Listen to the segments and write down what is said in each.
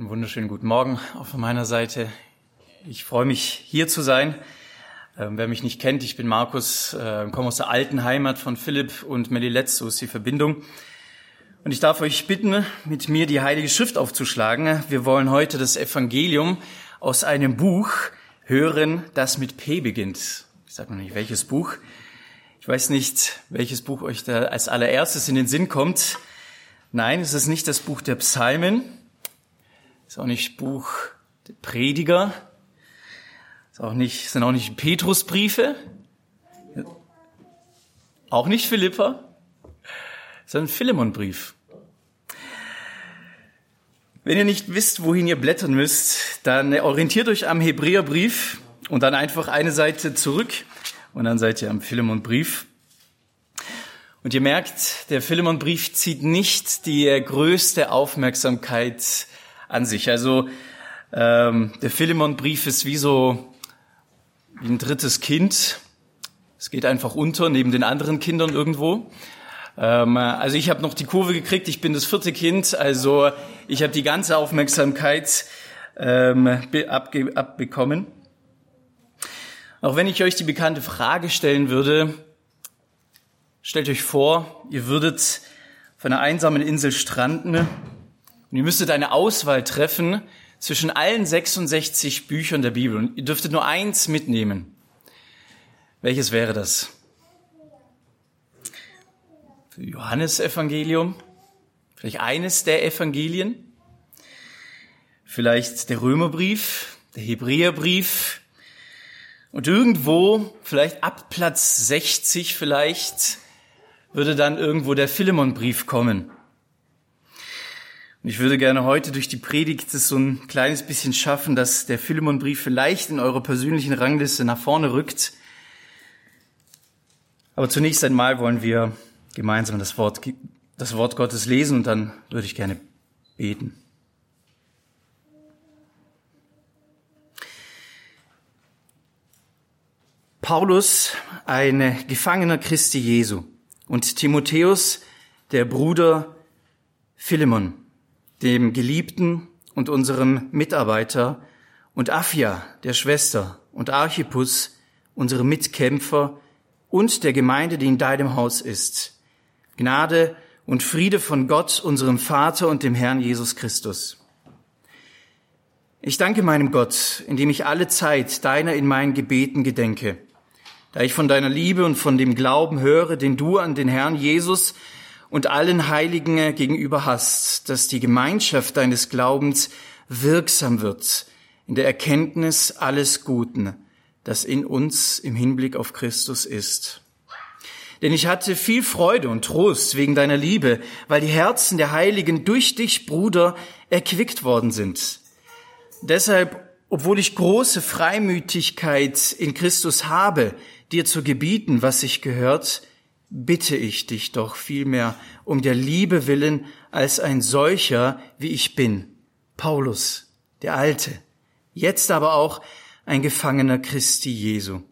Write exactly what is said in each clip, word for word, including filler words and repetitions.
Einen wunderschönen guten Morgen auch von meiner Seite. Ich freue mich, hier zu sein. Ähm, wer mich nicht kennt, ich bin Markus, äh, komme aus der alten Heimat von Philipp und Melli Letz, so ist die Verbindung. Und ich darf euch bitten, mit mir die Heilige Schrift aufzuschlagen. Wir wollen heute das Evangelium aus einem Buch hören, das mit P beginnt. Ich sage noch nicht, welches Buch. Ich weiß nicht, welches Buch euch da als allererstes in den Sinn kommt. Nein, es ist nicht das Buch der Psalmen. Es ist auch nicht Buch der Prediger. Es ist auch nicht, sind auch nicht Petrusbriefe. Auch nicht Philippa, sondern Philemonbrief. Wenn ihr nicht wisst, wohin ihr blättern müsst, dann orientiert euch am Hebräerbrief und dann einfach eine Seite zurück und dann seid ihr am Philemonbrief. Und ihr merkt, der Philemonbrief zieht nicht die größte Aufmerksamkeit an sich. Also ähm, der Philemonbrief ist wie so wie ein drittes Kind. Es geht einfach unter neben den anderen Kindern irgendwo. Ähm, also ich habe noch die Kurve gekriegt. Ich bin das vierte Kind. Also ich habe die ganze Aufmerksamkeit ähm, abge- abbekommen. Auch wenn ich euch die bekannte Frage stellen würde, stellt euch vor, ihr würdet auf einer einsamen Insel stranden und ihr müsstet eine Auswahl treffen zwischen allen sechsundsechzig Büchern der Bibel und ihr dürftet nur eins mitnehmen. Welches wäre das? Johannesevangelium? Vielleicht eines der Evangelien? Vielleicht der Römerbrief, der Hebräerbrief? Und irgendwo, vielleicht ab Platz sechzig vielleicht, würde dann irgendwo der Philemonbrief kommen. Und ich würde gerne heute durch die Predigt das so ein kleines bisschen schaffen, dass der Philemonbrief vielleicht in eurer persönlichen Rangliste nach vorne rückt. Aber zunächst einmal wollen wir gemeinsam das Wort, das Wort Gottes lesen und dann würde ich gerne beten. Paulus, ein Gefangener Christi Jesu, und Timotheus, der Bruder Philemon, dem Geliebten und unserem Mitarbeiter, und Aphia, der Schwester, und Archippus, unsere Mitkämpfer, und der Gemeinde, die in deinem Haus ist. Gnade und Friede von Gott, unserem Vater und dem Herrn Jesus Christus. Ich danke meinem Gott, indem ich alle Zeit deiner in meinen Gebeten gedenke, da ich von deiner Liebe und von dem Glauben höre, den du an den Herrn Jesus und allen Heiligen gegenüber hast, dass die Gemeinschaft deines Glaubens wirksam wird in der Erkenntnis alles Guten, das in uns im Hinblick auf Christus ist. Denn ich hatte viel Freude und Trost wegen deiner Liebe, weil die Herzen der Heiligen durch dich, Bruder, erquickt worden sind. Deshalb, obwohl ich große Freimütigkeit in Christus habe, dir zu gebieten, was sich gehört, bitte ich dich doch vielmehr um der Liebe willen als ein solcher, wie ich bin, Paulus, der Alte, jetzt aber auch ein Gefangener Christi Jesu.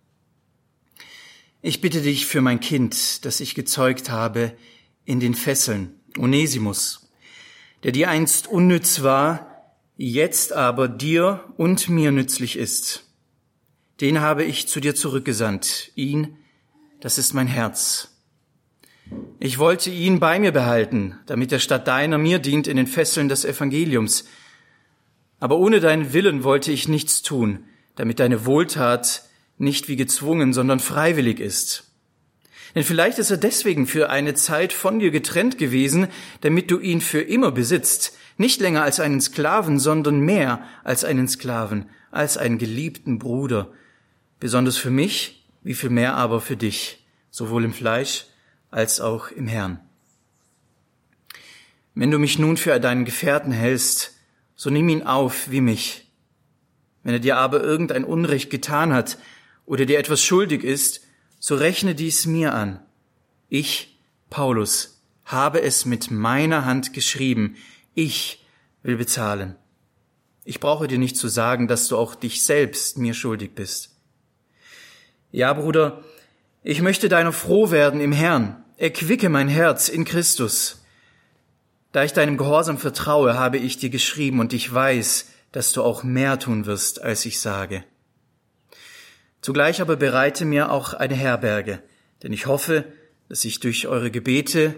Ich bitte dich für mein Kind, das ich gezeugt habe, in den Fesseln, Onesimus, der dir einst unnütz war, jetzt aber dir und mir nützlich ist. Den habe ich zu dir zurückgesandt, ihn, das ist mein Herz. Ich wollte ihn bei mir behalten, damit er statt deiner mir dient in den Fesseln des Evangeliums. Aber ohne deinen Willen wollte ich nichts tun, damit deine Wohltat nicht wie gezwungen, sondern freiwillig ist. Denn vielleicht ist er deswegen für eine Zeit von dir getrennt gewesen, damit du ihn für immer besitzt, nicht länger als einen Sklaven, sondern mehr als einen Sklaven, als einen geliebten Bruder, besonders für mich, wie viel mehr aber für dich, sowohl im Fleisch als auch im Herrn. Wenn du mich nun für deinen Gefährten hältst, so nimm ihn auf wie mich. Wenn er dir aber irgendein Unrecht getan hat oder dir etwas schuldig ist, so rechne dies mir an. Ich, Paulus, habe es mit meiner Hand geschrieben. Ich will bezahlen. Ich brauche dir nicht zu sagen, dass du auch dich selbst mir schuldig bist. Ja, Bruder, ich möchte deiner froh werden im Herrn. Erquicke mein Herz in Christus. Da ich deinem Gehorsam vertraue, habe ich dir geschrieben und ich weiß, dass du auch mehr tun wirst, als ich sage. Zugleich aber bereite mir auch eine Herberge, denn ich hoffe, dass ich durch eure Gebete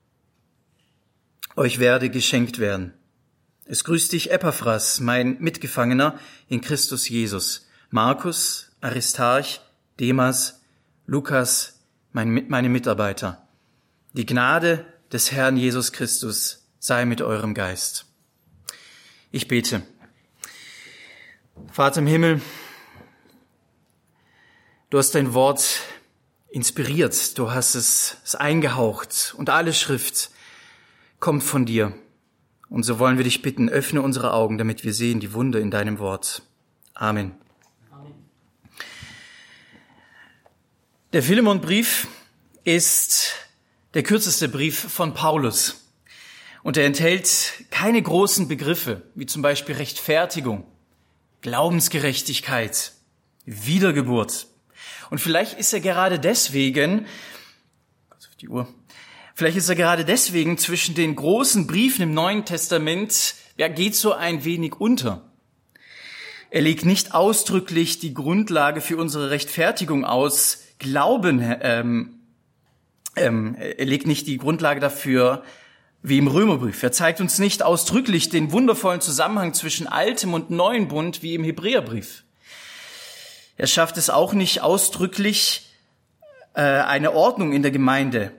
euch werde geschenkt werden. Es grüßt dich Epaphras, mein Mitgefangener in Christus Jesus, Markus, Aristarch, Demas, Lukas, mein, meine Mitarbeiter. Die Gnade des Herrn Jesus Christus sei mit eurem Geist. Ich bete. Vater im Himmel, du hast dein Wort inspiriert, du hast es, es eingehaucht und alle Schrift kommt von dir. Und so wollen wir dich bitten, öffne unsere Augen, damit wir sehen die Wunder in deinem Wort. Amen. Amen. Der Philemonbrief ist der kürzeste Brief von Paulus. Und er enthält keine großen Begriffe, wie zum Beispiel Rechtfertigung, Glaubensgerechtigkeit, Wiedergeburt. Und vielleicht ist er gerade deswegen, also die Uhr, vielleicht ist er gerade deswegen zwischen den großen Briefen im Neuen Testament, ja, geht so ein wenig unter. Er legt nicht ausdrücklich die Grundlage für unsere Rechtfertigung aus, Glauben, ähm, ähm, er legt nicht die Grundlage dafür, wie im Römerbrief. Er zeigt uns nicht ausdrücklich den wundervollen Zusammenhang zwischen Altem und Neuem Bund, wie im Hebräerbrief. Er schafft es auch nicht ausdrücklich, äh, eine Ordnung in der Gemeinde,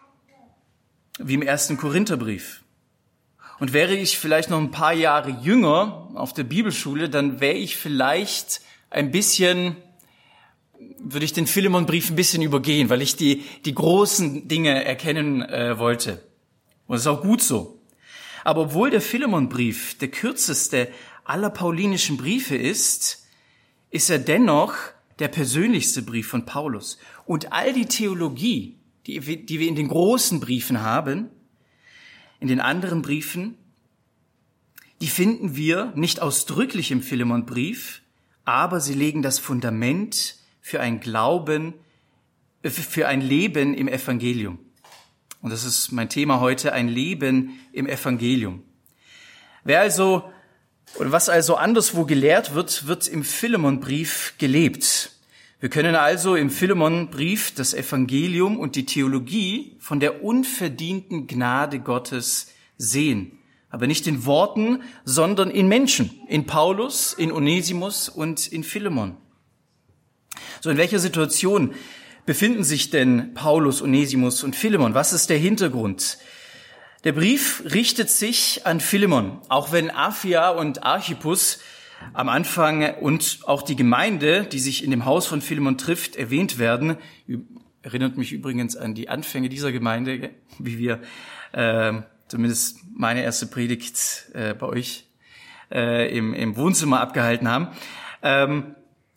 wie im ersten Korintherbrief. Und wäre ich vielleicht noch ein paar Jahre jünger auf der Bibelschule, dann wäre ich vielleicht ein bisschen, würde ich den Philemonbrief ein bisschen übergehen, weil ich die die großen Dinge erkennen äh, wollte. Und das ist auch gut so. Aber obwohl der Philemonbrief der kürzeste aller paulinischen Briefe ist, ist er dennoch der persönlichste Brief von Paulus. Und all die Theologie, die, die wir in den großen Briefen haben, in den anderen Briefen, die finden wir nicht ausdrücklich im Philemonbrief, aber sie legen das Fundament für ein Glauben, für ein Leben im Evangelium. Und das ist mein Thema heute, ein Leben im Evangelium. Wer also, oder was also anderswo gelehrt wird, wird im Philemonbrief gelebt. Wir können also im Philemonbrief das Evangelium und die Theologie von der unverdienten Gnade Gottes sehen. Aber nicht in Worten, sondern in Menschen. In Paulus, in Onesimus und in Philemon. So, in welcher Situation befinden sich denn Paulus, Onesimus und Philemon? Was ist der Hintergrund? Der Brief richtet sich an Philemon, auch wenn Aphia und Archippus am Anfang und auch die Gemeinde, die sich in dem Haus von Philemon trifft, erwähnt werden. Erinnert mich übrigens an die Anfänge dieser Gemeinde, wie wir äh, zumindest meine erste Predigt äh, bei euch äh, im, im Wohnzimmer abgehalten haben. Ähm,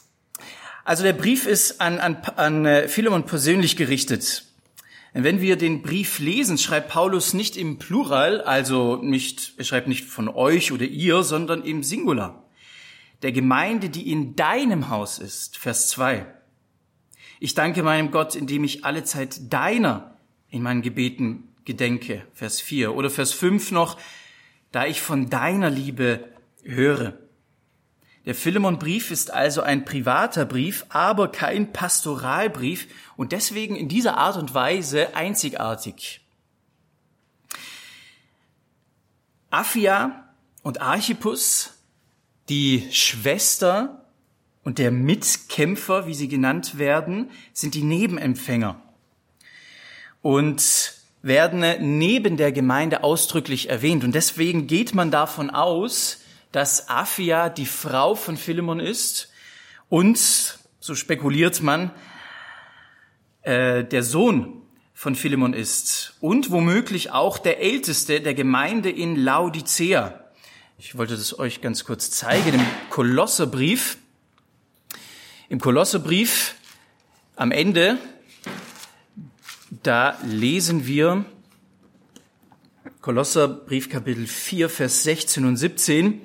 Also der Brief ist an, an, an Philemon persönlich gerichtet. Wenn wir den Brief lesen, schreibt Paulus nicht im Plural, also nicht, er schreibt nicht von euch oder ihr, sondern im Singular. Der Gemeinde, die in deinem Haus ist, Vers zwei. Ich danke meinem Gott, indem ich allezeit deiner in meinen Gebeten gedenke, Vers vier. Oder Vers fünf noch, da ich von deiner Liebe höre. Der Philemonbrief ist also ein privater Brief, aber kein Pastoralbrief und deswegen in dieser Art und Weise einzigartig. Aphia und Archippus, die Schwester und der Mitkämpfer, wie sie genannt werden, sind die Nebenempfänger und werden neben der Gemeinde ausdrücklich erwähnt. Und deswegen geht man davon aus, dass Aphia die Frau von Philemon ist und, so spekuliert man, äh, der Sohn von Philemon ist und womöglich auch der Älteste der Gemeinde in Laodicea. Ich wollte das euch ganz kurz zeigen. Im Kolosserbrief, im Kolosserbrief am Ende, da lesen wir Kolosserbrief Kapitel vier, Vers sechzehn und siebzehn.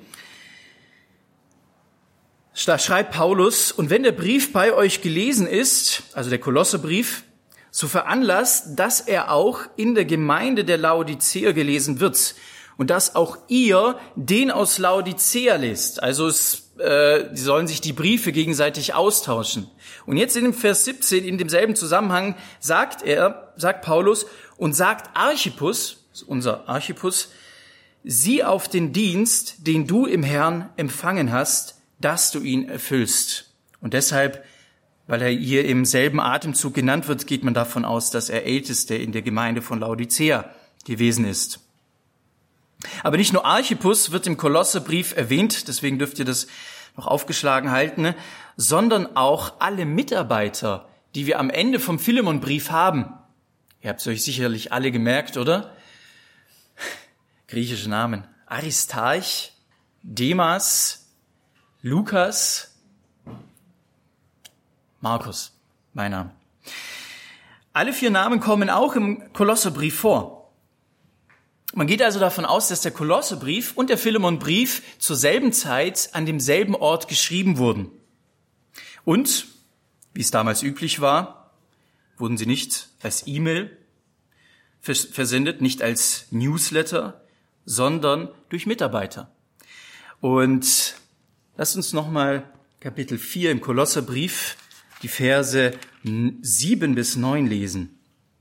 Da schreibt Paulus, und wenn der Brief bei euch gelesen ist, also der Kolosserbrief, so veranlasst, dass er auch in der Gemeinde der Laodiceer gelesen wird und dass auch ihr den aus Laodicea lest. Also es, äh, sie sollen sich die Briefe gegenseitig austauschen. Und jetzt in dem Vers siebzehn, in demselben Zusammenhang, sagt er, sagt Paulus, und sagt Archippus, unser Archippus, sieh auf den Dienst, den du im Herrn empfangen hast, dass du ihn erfüllst. Und deshalb, weil er hier im selben Atemzug genannt wird, geht man davon aus, dass er Ältester in der Gemeinde von Laodicea gewesen ist. Aber nicht nur Archippus wird im Kolosserbrief erwähnt, deswegen dürft ihr das noch aufgeschlagen halten, sondern auch alle Mitarbeiter, die wir am Ende vom Philemonbrief haben. Ihr habt es euch sicherlich alle gemerkt, oder? Griechische Namen. Aristarch, Demas, Lukas, Markus, mein Name. Alle vier Namen kommen auch im Kolosserbrief vor. Man geht also davon aus, dass der Kolosserbrief und der Philemonbrief zur selben Zeit an demselben Ort geschrieben wurden. Und, wie es damals üblich war, wurden sie nicht als E-Mail versendet, nicht als Newsletter, sondern durch Mitarbeiter. Und lasst uns nochmal Kapitel vier im Kolosserbrief, die Verse sieben bis neun lesen.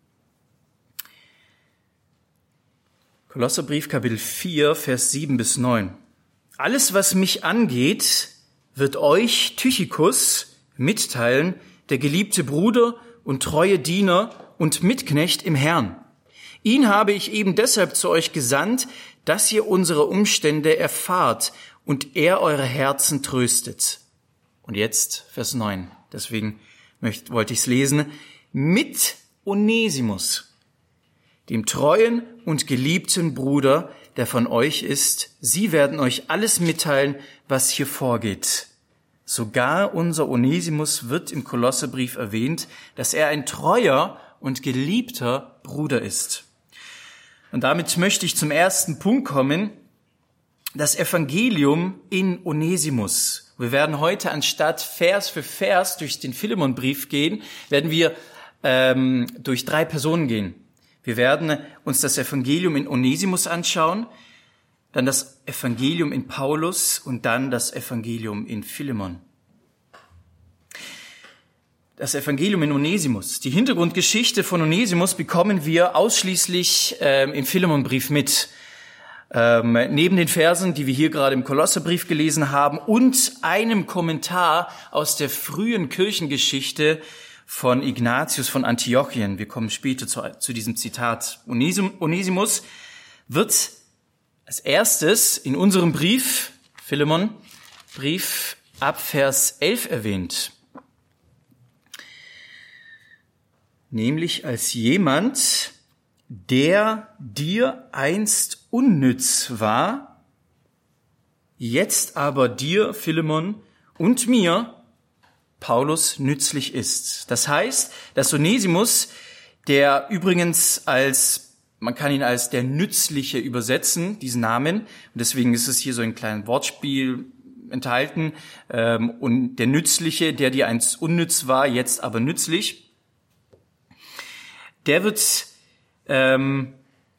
Kolosserbrief, Kapitel vier, Vers sieben bis neun. Alles, was mich angeht, wird euch Tychikus mitteilen, der geliebte Bruder und treue Diener und Mitknecht im Herrn. Ihn habe ich eben deshalb zu euch gesandt, dass ihr unsere Umstände erfahrt und er eure Herzen tröstet. Und jetzt Vers neun, deswegen möchte, wollte ich es lesen. Mit Onesimus, dem treuen und geliebten Bruder, der von euch ist, sie werden euch alles mitteilen, was hier vorgeht. Sogar unser Onesimus wird im Kolosserbrief erwähnt, dass er ein treuer und geliebter Bruder ist. Und damit möchte ich zum ersten Punkt kommen, das Evangelium in Onesimus. Wir werden heute anstatt Vers für Vers durch den Philemonbrief gehen, werden wir ähm, durch drei Personen gehen. Wir werden uns das Evangelium in Onesimus anschauen, dann das Evangelium in Paulus und dann das Evangelium in Philemon. Das Evangelium in Onesimus. Die Hintergrundgeschichte von Onesimus bekommen wir ausschließlich ähm, im Philemonbrief mit. Ähm, neben den Versen, die wir hier gerade im Kolosserbrief gelesen haben und einem Kommentar aus der frühen Kirchengeschichte von Ignatius von Antiochien. Wir kommen später zu, zu diesem Zitat. Onesim, Onesimus wird als erstes in unserem Brief, Philemon, Brief ab Vers elf erwähnt. Nämlich als jemand, der dir einst unnütz war, jetzt aber dir, Philemon, und mir, Paulus, nützlich ist. Das heißt, dass Onesimus, der übrigens als, man kann ihn als der Nützliche übersetzen, diesen Namen, und deswegen ist es hier so ein kleines Wortspiel enthalten, und der Nützliche, der dir einst unnütz war, jetzt aber nützlich, der wird, ähm,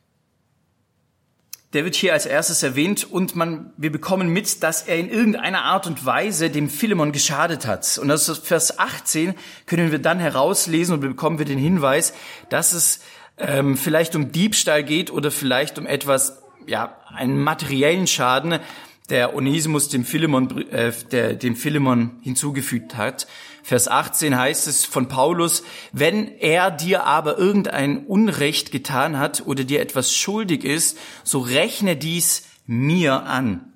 der wird hier als erstes erwähnt und man, wir bekommen mit, dass er in irgendeiner Art und Weise dem Philemon geschadet hat. Und aus Vers achtzehn können wir dann herauslesen und bekommen wir den Hinweis, dass es ähm, vielleicht um Diebstahl geht oder vielleicht um etwas, ja, einen materiellen Schaden, der Onesimus dem Philemon, äh, der dem Philemon hinzugefügt hat. Vers achtzehn heißt es von Paulus, wenn er dir aber irgendein Unrecht getan hat oder dir etwas schuldig ist, so rechne dies mir an.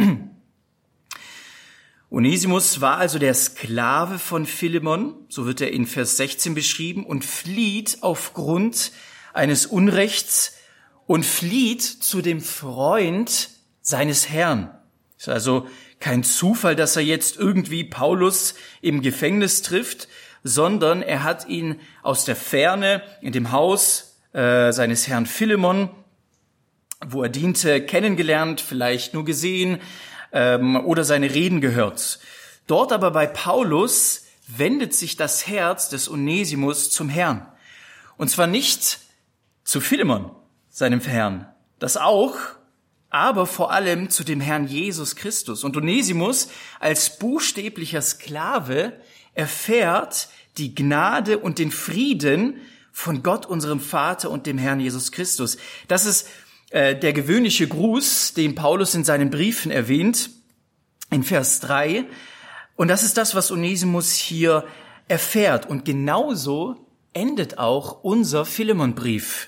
Onesimus war also der Sklave von Philemon, so wird er in Vers sechzehn beschrieben, und flieht aufgrund eines Unrechts und flieht zu dem Freund seines Herrn. Ist also kein Zufall, dass er jetzt irgendwie Paulus im Gefängnis trifft, sondern er hat ihn aus der Ferne in dem Haus äh, seines Herrn Philemon, wo er diente, kennengelernt, vielleicht nur gesehen ähm, oder seine Reden gehört. Dort aber bei Paulus wendet sich das Herz des Onesimus zum Herrn. Und zwar nicht zu Philemon, seinem Herrn, das auch, aber vor allem zu dem Herrn Jesus Christus. Und Onesimus als buchstäblicher Sklave erfährt die Gnade und den Frieden von Gott, unserem Vater und dem Herrn Jesus Christus. Das ist äh, der gewöhnliche Gruß, den Paulus in seinen Briefen erwähnt, in Vers drei. Und das ist das, was Onesimus hier erfährt. Und genauso endet auch unser Philemonbrief.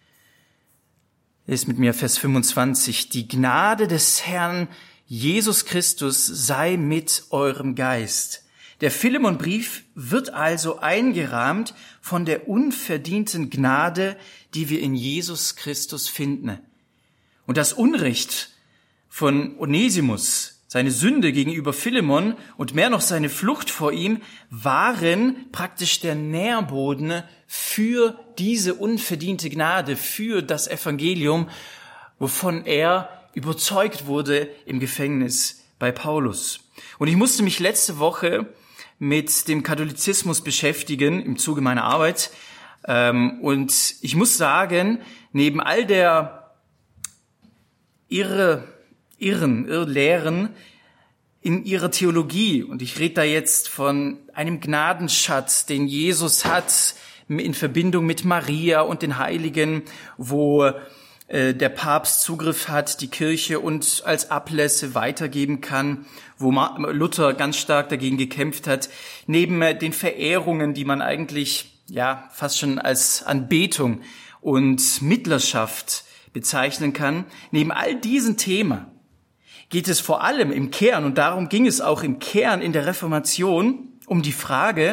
Ist mit mir Vers fünfundzwanzig. Die Gnade des Herrn Jesus Christus sei mit eurem Geist. Der Philemonbrief wird also eingerahmt von der unverdienten Gnade, die wir in Jesus Christus finden. Und das Unrecht von Onesimus, seine Sünde gegenüber Philemon und mehr noch seine Flucht vor ihm, waren praktisch der Nährboden für diese unverdiente Gnade, für das Evangelium, wovon er überzeugt wurde im Gefängnis bei Paulus. Und ich musste mich letzte Woche mit dem Katholizismus beschäftigen im Zuge meiner Arbeit. Und ich muss sagen, neben all der Irre, Irren, Irrlehren in ihrer Theologie, und ich rede da jetzt von einem Gnadenschatz, den Jesus hat in Verbindung mit Maria und den Heiligen, wo der Papst Zugriff hat, die Kirche und als Ablässe weitergeben kann, wo Luther ganz stark dagegen gekämpft hat, neben den Verehrungen, die man eigentlich ja fast schon als Anbetung und Mittlerschaft bezeichnen kann, neben all diesen Themen geht es vor allem im Kern, und darum ging es auch im Kern in der Reformation, um die Frage: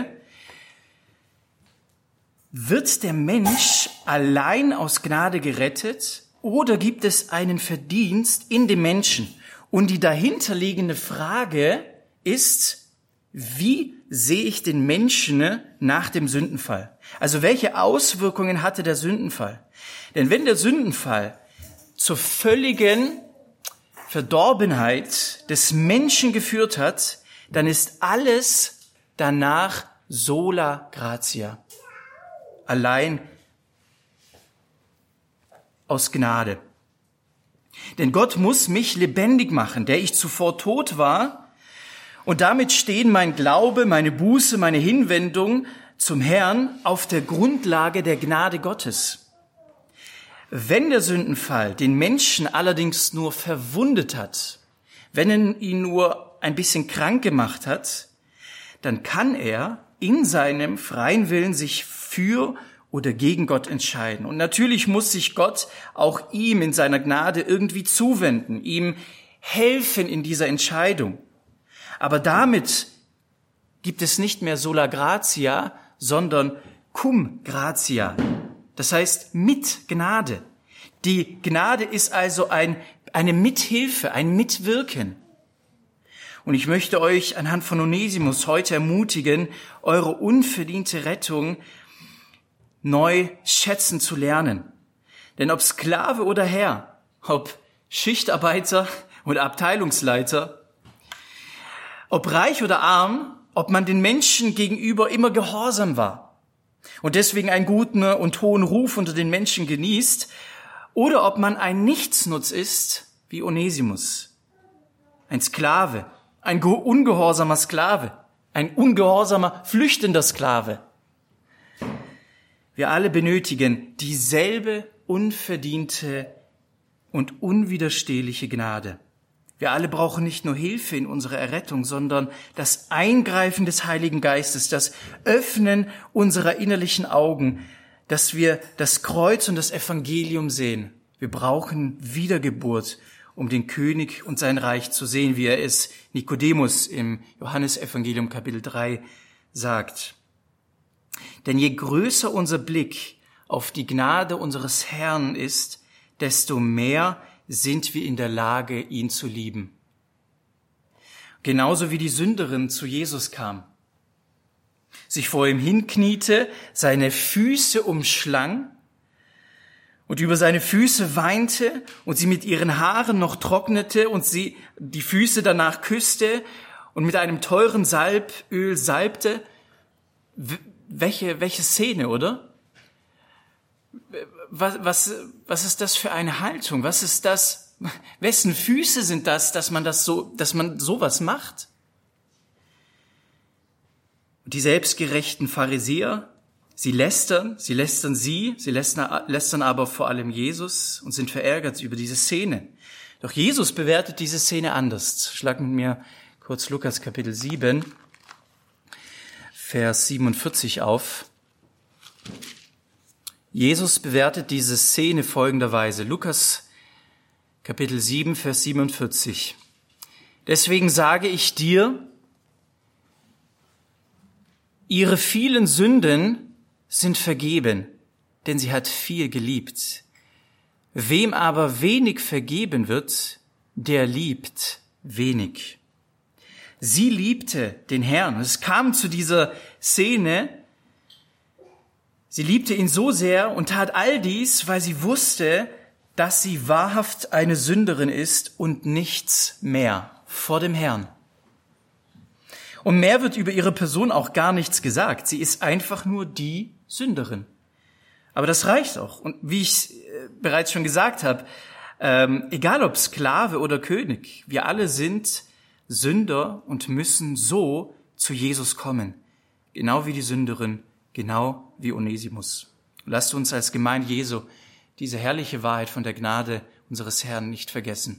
Wird der Mensch allein aus Gnade gerettet oder gibt es einen Verdienst in dem Menschen? Und die dahinterliegende Frage ist: Wie sehe ich den Menschen nach dem Sündenfall? Also welche Auswirkungen hatte der Sündenfall? Denn wenn der Sündenfall zur völligen Verdorbenheit des Menschen geführt hat, dann ist alles danach sola gratia. Allein aus Gnade. Denn Gott muss mich lebendig machen, der ich zuvor tot war. Und damit stehen mein Glaube, meine Buße, meine Hinwendung zum Herrn auf der Grundlage der Gnade Gottes. Wenn der Sündenfall den Menschen allerdings nur verwundet hat, wenn er ihn nur ein bisschen krank gemacht hat, dann kann er in seinem freien Willen sich für oder gegen Gott entscheiden. Und natürlich muss sich Gott auch ihm in seiner Gnade irgendwie zuwenden, ihm helfen in dieser Entscheidung. Aber damit gibt es nicht mehr sola gratia, sondern cum gratia. Das heißt mit Gnade. Die Gnade ist also ein, eine Mithilfe, ein Mitwirken. Und ich möchte euch anhand von Onesimus heute ermutigen, eure unverdiente Rettung neu schätzen zu lernen. Denn ob Sklave oder Herr, ob Schichtarbeiter oder Abteilungsleiter, ob reich oder arm, ob man den Menschen gegenüber immer gehorsam war und deswegen einen guten und hohen Ruf unter den Menschen genießt, oder ob man ein Nichtsnutz ist wie Onesimus, ein Sklave, ein ungehorsamer Sklave, ein ungehorsamer, flüchtender Sklave. Wir alle benötigen dieselbe unverdiente und unwiderstehliche Gnade. Wir alle brauchen nicht nur Hilfe in unserer Errettung, sondern das Eingreifen des Heiligen Geistes, das Öffnen unserer innerlichen Augen, dass wir das Kreuz und das Evangelium sehen. Wir brauchen Wiedergeburt, um den König und sein Reich zu sehen, wie er es Nikodemus im Johannesevangelium Kapitel drei sagt. Denn je größer unser Blick auf die Gnade unseres Herrn ist, desto mehr sind wir in der Lage, ihn zu lieben. Genauso wie die Sünderin zu Jesus kam, sich vor ihm hinkniete, seine Füße umschlang und über seine Füße weinte und sie mit ihren Haaren noch trocknete und sie die Füße danach küsste und mit einem teuren Salböl salbte. Welche, welche Szene, oder? was, was, was ist das für eine Haltung? Was ist das? Wessen Füße sind das, dass man das so, dass man sowas macht? Die selbstgerechten Pharisäer, sie lästern, sie lästern sie, sie lästern, lästern aber vor allem Jesus und sind verärgert über diese Szene. Doch Jesus bewertet diese Szene anders. Schlag mit mir kurz Lukas Kapitel sieben, Vers siebenundvierzig auf. Jesus bewertet diese Szene folgenderweise. Lukas Kapitel sieben, Vers siebenundvierzig. Deswegen sage ich dir, ihre vielen Sünden sind vergeben, denn sie hat viel geliebt. Wem aber wenig vergeben wird, der liebt wenig. Sie liebte den Herrn. Es kam zu dieser Szene. Sie liebte ihn so sehr und tat all dies, weil sie wusste, dass sie wahrhaft eine Sünderin ist und nichts mehr vor dem Herrn. Und mehr wird über ihre Person auch gar nichts gesagt. Sie ist einfach nur die Sünderin. Aber das reicht auch. Und wie ich bereits schon gesagt habe, ähm, egal ob Sklave oder König, wir alle sind Sünder und müssen so zu Jesus kommen. Genau wie die Sünderin, genau wie Onesimus. Lasst uns als Gemeinde Jesu diese herrliche Wahrheit von der Gnade unseres Herrn nicht vergessen.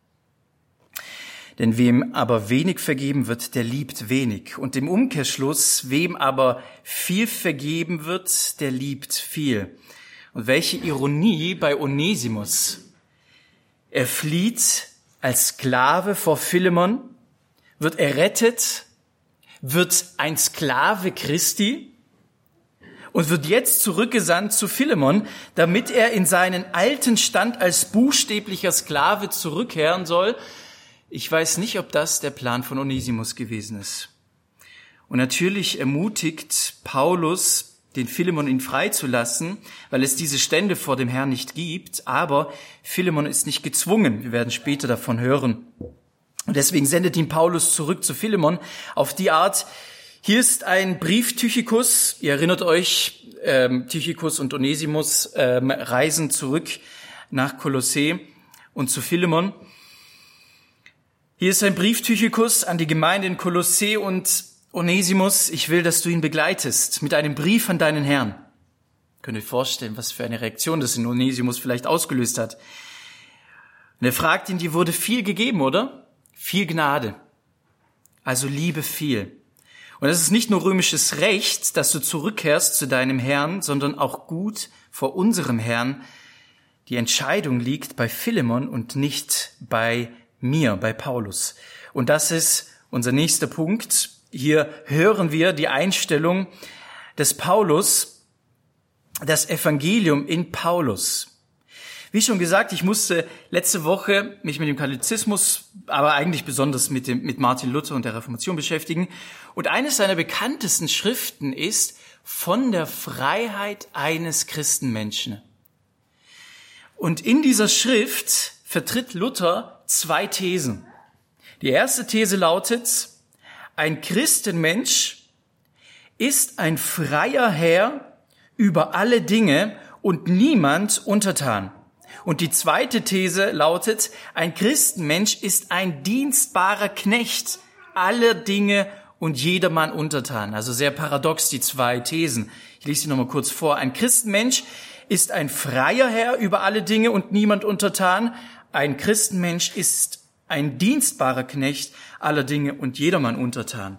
Denn wem aber wenig vergeben wird, der liebt wenig. Und im Umkehrschluss, wem aber viel vergeben wird, der liebt viel. Und welche Ironie bei Onesimus. Er flieht als Sklave vor Philemon, wird errettet, wird ein Sklave Christi und wird jetzt zurückgesandt zu Philemon, damit er in seinen alten Stand als buchstäblicher Sklave zurückkehren soll. Ich weiß nicht, ob das der Plan von Onesimus gewesen ist. Und natürlich ermutigt Paulus, den Philemon ihn freizulassen, weil es diese Stände vor dem Herrn nicht gibt. Aber Philemon ist nicht gezwungen. Wir werden später davon hören. Und deswegen sendet ihn Paulus zurück zu Philemon auf die Art: Hier ist ein Brief Tychikus. Ihr erinnert euch, ähm, Tychikus und Onesimus ähm, reisen zurück nach Kolossä und zu Philemon. Hier ist ein Brief, Tychikus, an die Gemeinde in Kolossä und Onesimus. Ich will, dass du ihn begleitest mit einem Brief an deinen Herrn. Könnt ihr euch vorstellen, was für eine Reaktion das in Onesimus vielleicht ausgelöst hat. Und er fragt ihn, dir wurde viel gegeben, oder? Viel Gnade. Also Liebe viel. Und es ist nicht nur römisches Recht, dass du zurückkehrst zu deinem Herrn, sondern auch gut vor unserem Herrn. Die Entscheidung liegt bei Philemon und nicht bei mir, bei Paulus. Und das ist unser nächster Punkt. Hier hören wir die Einstellung des Paulus, das Evangelium in Paulus. Wie schon gesagt, ich musste letzte Woche mich mit dem Katholizismus, aber eigentlich besonders mit dem, mit Martin Luther und der Reformation beschäftigen. Und eines seiner bekanntesten Schriften ist von der Freiheit eines Christenmenschen. Und in dieser Schrift vertritt Luther zwei Thesen. Die erste These lautet: Ein Christenmensch ist ein freier Herr über alle Dinge und niemand untertan. Und die zweite These lautet: Ein Christenmensch ist ein dienstbarer Knecht aller Dinge und jedermann untertan. Also sehr paradox, die zwei Thesen. Ich lese sie nochmal kurz vor. Ein Christenmensch ist ein freier Herr über alle Dinge und niemand untertan. Ein Christenmensch ist ein dienstbarer Knecht aller Dinge und jedermann untertan.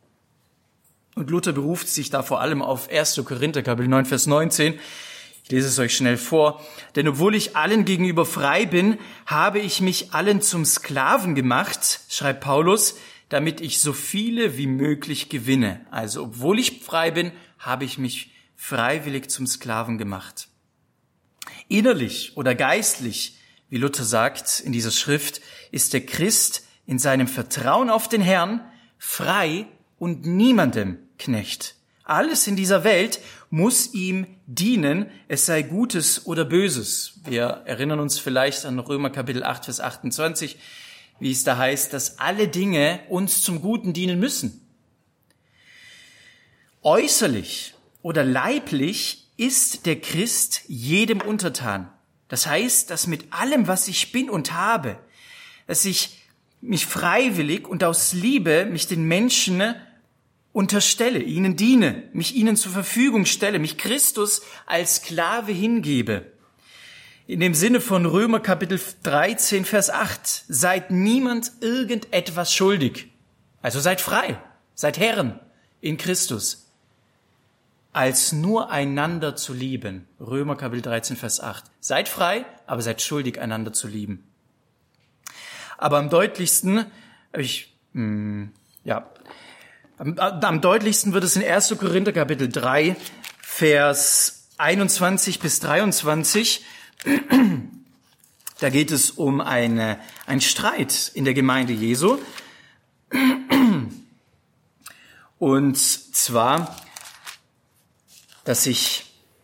Und Luther beruft sich da vor allem auf erster Korinther, Kapitel neun, Vers neunzehn. Ich lese es euch schnell vor. Denn obwohl ich allen gegenüber frei bin, habe ich mich allen zum Sklaven gemacht, schreibt Paulus, damit ich so viele wie möglich gewinne. Also obwohl ich frei bin, habe ich mich freiwillig zum Sklaven gemacht. Innerlich oder geistlich, wie Luther sagt in dieser Schrift, ist der Christ in seinem Vertrauen auf den Herrn frei und niemandem Knecht. Alles in dieser Welt muss ihm dienen, es sei Gutes oder Böses. Wir erinnern uns vielleicht an Römer Kapitel acht, Vers achtundzwanzig, wie es da heißt, dass alle Dinge uns zum Guten dienen müssen. Äußerlich oder leiblich ist der Christ jedem untertan. Das heißt, dass mit allem, was ich bin und habe, dass ich mich freiwillig und aus Liebe mich den Menschen unterstelle, ihnen diene, mich ihnen zur Verfügung stelle, mich Christus als Sklave hingebe. In dem Sinne von Römer Kapitel dreizehn, Vers acht, seid niemand irgendetwas schuldig. Also seid frei, seid Herren in Christus, als nur einander zu lieben. Römer Kapitel dreizehn, Vers acht. Seid frei, aber seid schuldig, einander zu lieben. Aber am deutlichsten, ich, mh, ja, am, am deutlichsten wird es in erster Korinther Kapitel drei, Vers einundzwanzig bis dreiundzwanzig. Da geht es um eine, einen Streit in der Gemeinde Jesu. Und zwar, dass sich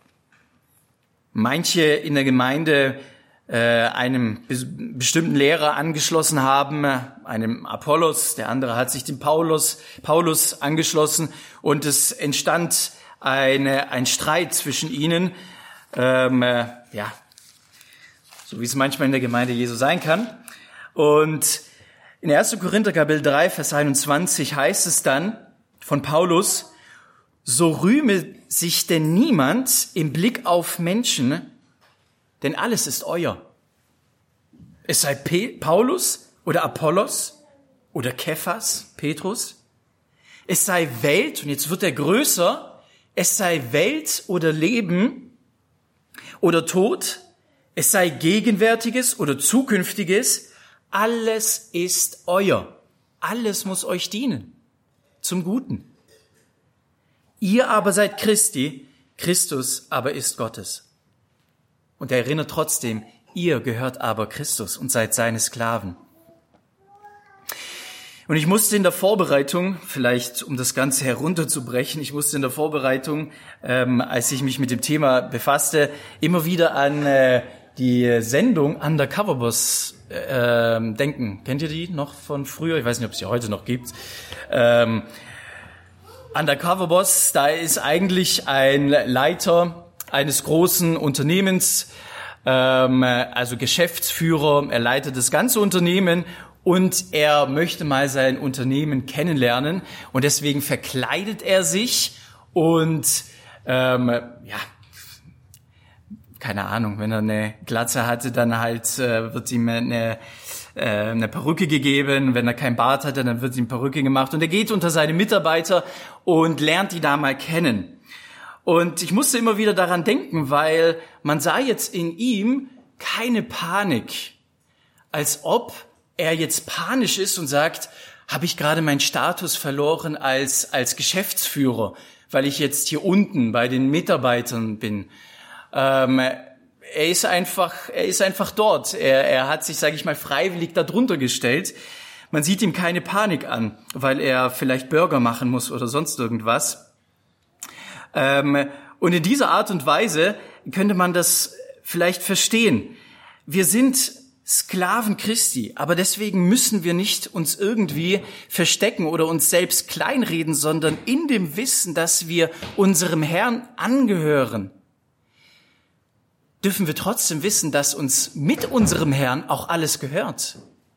manche in der Gemeinde äh, einem bestimmten Lehrer angeschlossen haben, einem Apollos, der andere hat sich dem Paulus, Paulus angeschlossen und es entstand eine, ein Streit zwischen ihnen, ähm, äh, ja, so wie es manchmal in der Gemeinde Jesu sein kann. Und in erster Korinther Kapitel drei, Vers einundzwanzig heißt es dann von Paulus, so rühme sich denn niemand im Blick auf Menschen, denn alles ist euer. Es sei P- Paulus oder Apollos oder Kephas, Petrus. Es sei Welt, und jetzt wird er größer, es sei Welt oder Leben oder Tod, es sei Gegenwärtiges oder Zukünftiges, alles ist euer. Alles muss euch dienen, zum Guten. Ihr aber seid Christi, Christus aber ist Gottes. Und er erinnert trotzdem, ihr gehört aber Christus und seid seine Sklaven. Und ich musste in der Vorbereitung, vielleicht um das Ganze herunterzubrechen, ich musste in der Vorbereitung, ähm, als ich mich mit dem Thema befasste, immer wieder an äh, die Sendung Undercover Boss äh, denken. Kennt ihr die noch von früher? Ich weiß nicht, ob es sie heute noch gibt. Ähm, Undercover Boss, da ist eigentlich ein Leiter eines großen Unternehmens, ähm, also Geschäftsführer, er leitet das ganze Unternehmen und er möchte mal sein Unternehmen kennenlernen und deswegen verkleidet er sich und ähm, ja, keine Ahnung, wenn er eine Glatze hatte, dann halt äh, wird ihm eine, äh, eine Perücke gegeben. Wenn er kein Bart hatte, dann wird ihm Perücke gemacht. Und er geht unter seine Mitarbeiter und lernt die da mal kennen. Und ich musste immer wieder daran denken, weil man sah jetzt in ihm keine Panik, als ob er jetzt panisch ist und sagt, habe ich gerade meinen Status verloren als als Geschäftsführer, weil ich jetzt hier unten bei den Mitarbeitern bin. Ähm, er ist einfach, er ist einfach dort. Er, er hat sich, sage ich mal, freiwillig darunter gestellt. Man sieht ihm keine Panik an, weil er vielleicht Burger machen muss oder sonst irgendwas. Ähm, und in dieser Art und Weise könnte man das vielleicht verstehen. Wir sind Sklaven Christi, aber deswegen müssen wir nicht uns irgendwie verstecken oder uns selbst kleinreden, sondern in dem Wissen, dass wir unserem Herrn angehören, dürfen wir trotzdem wissen, dass uns mit unserem Herrn auch alles gehört.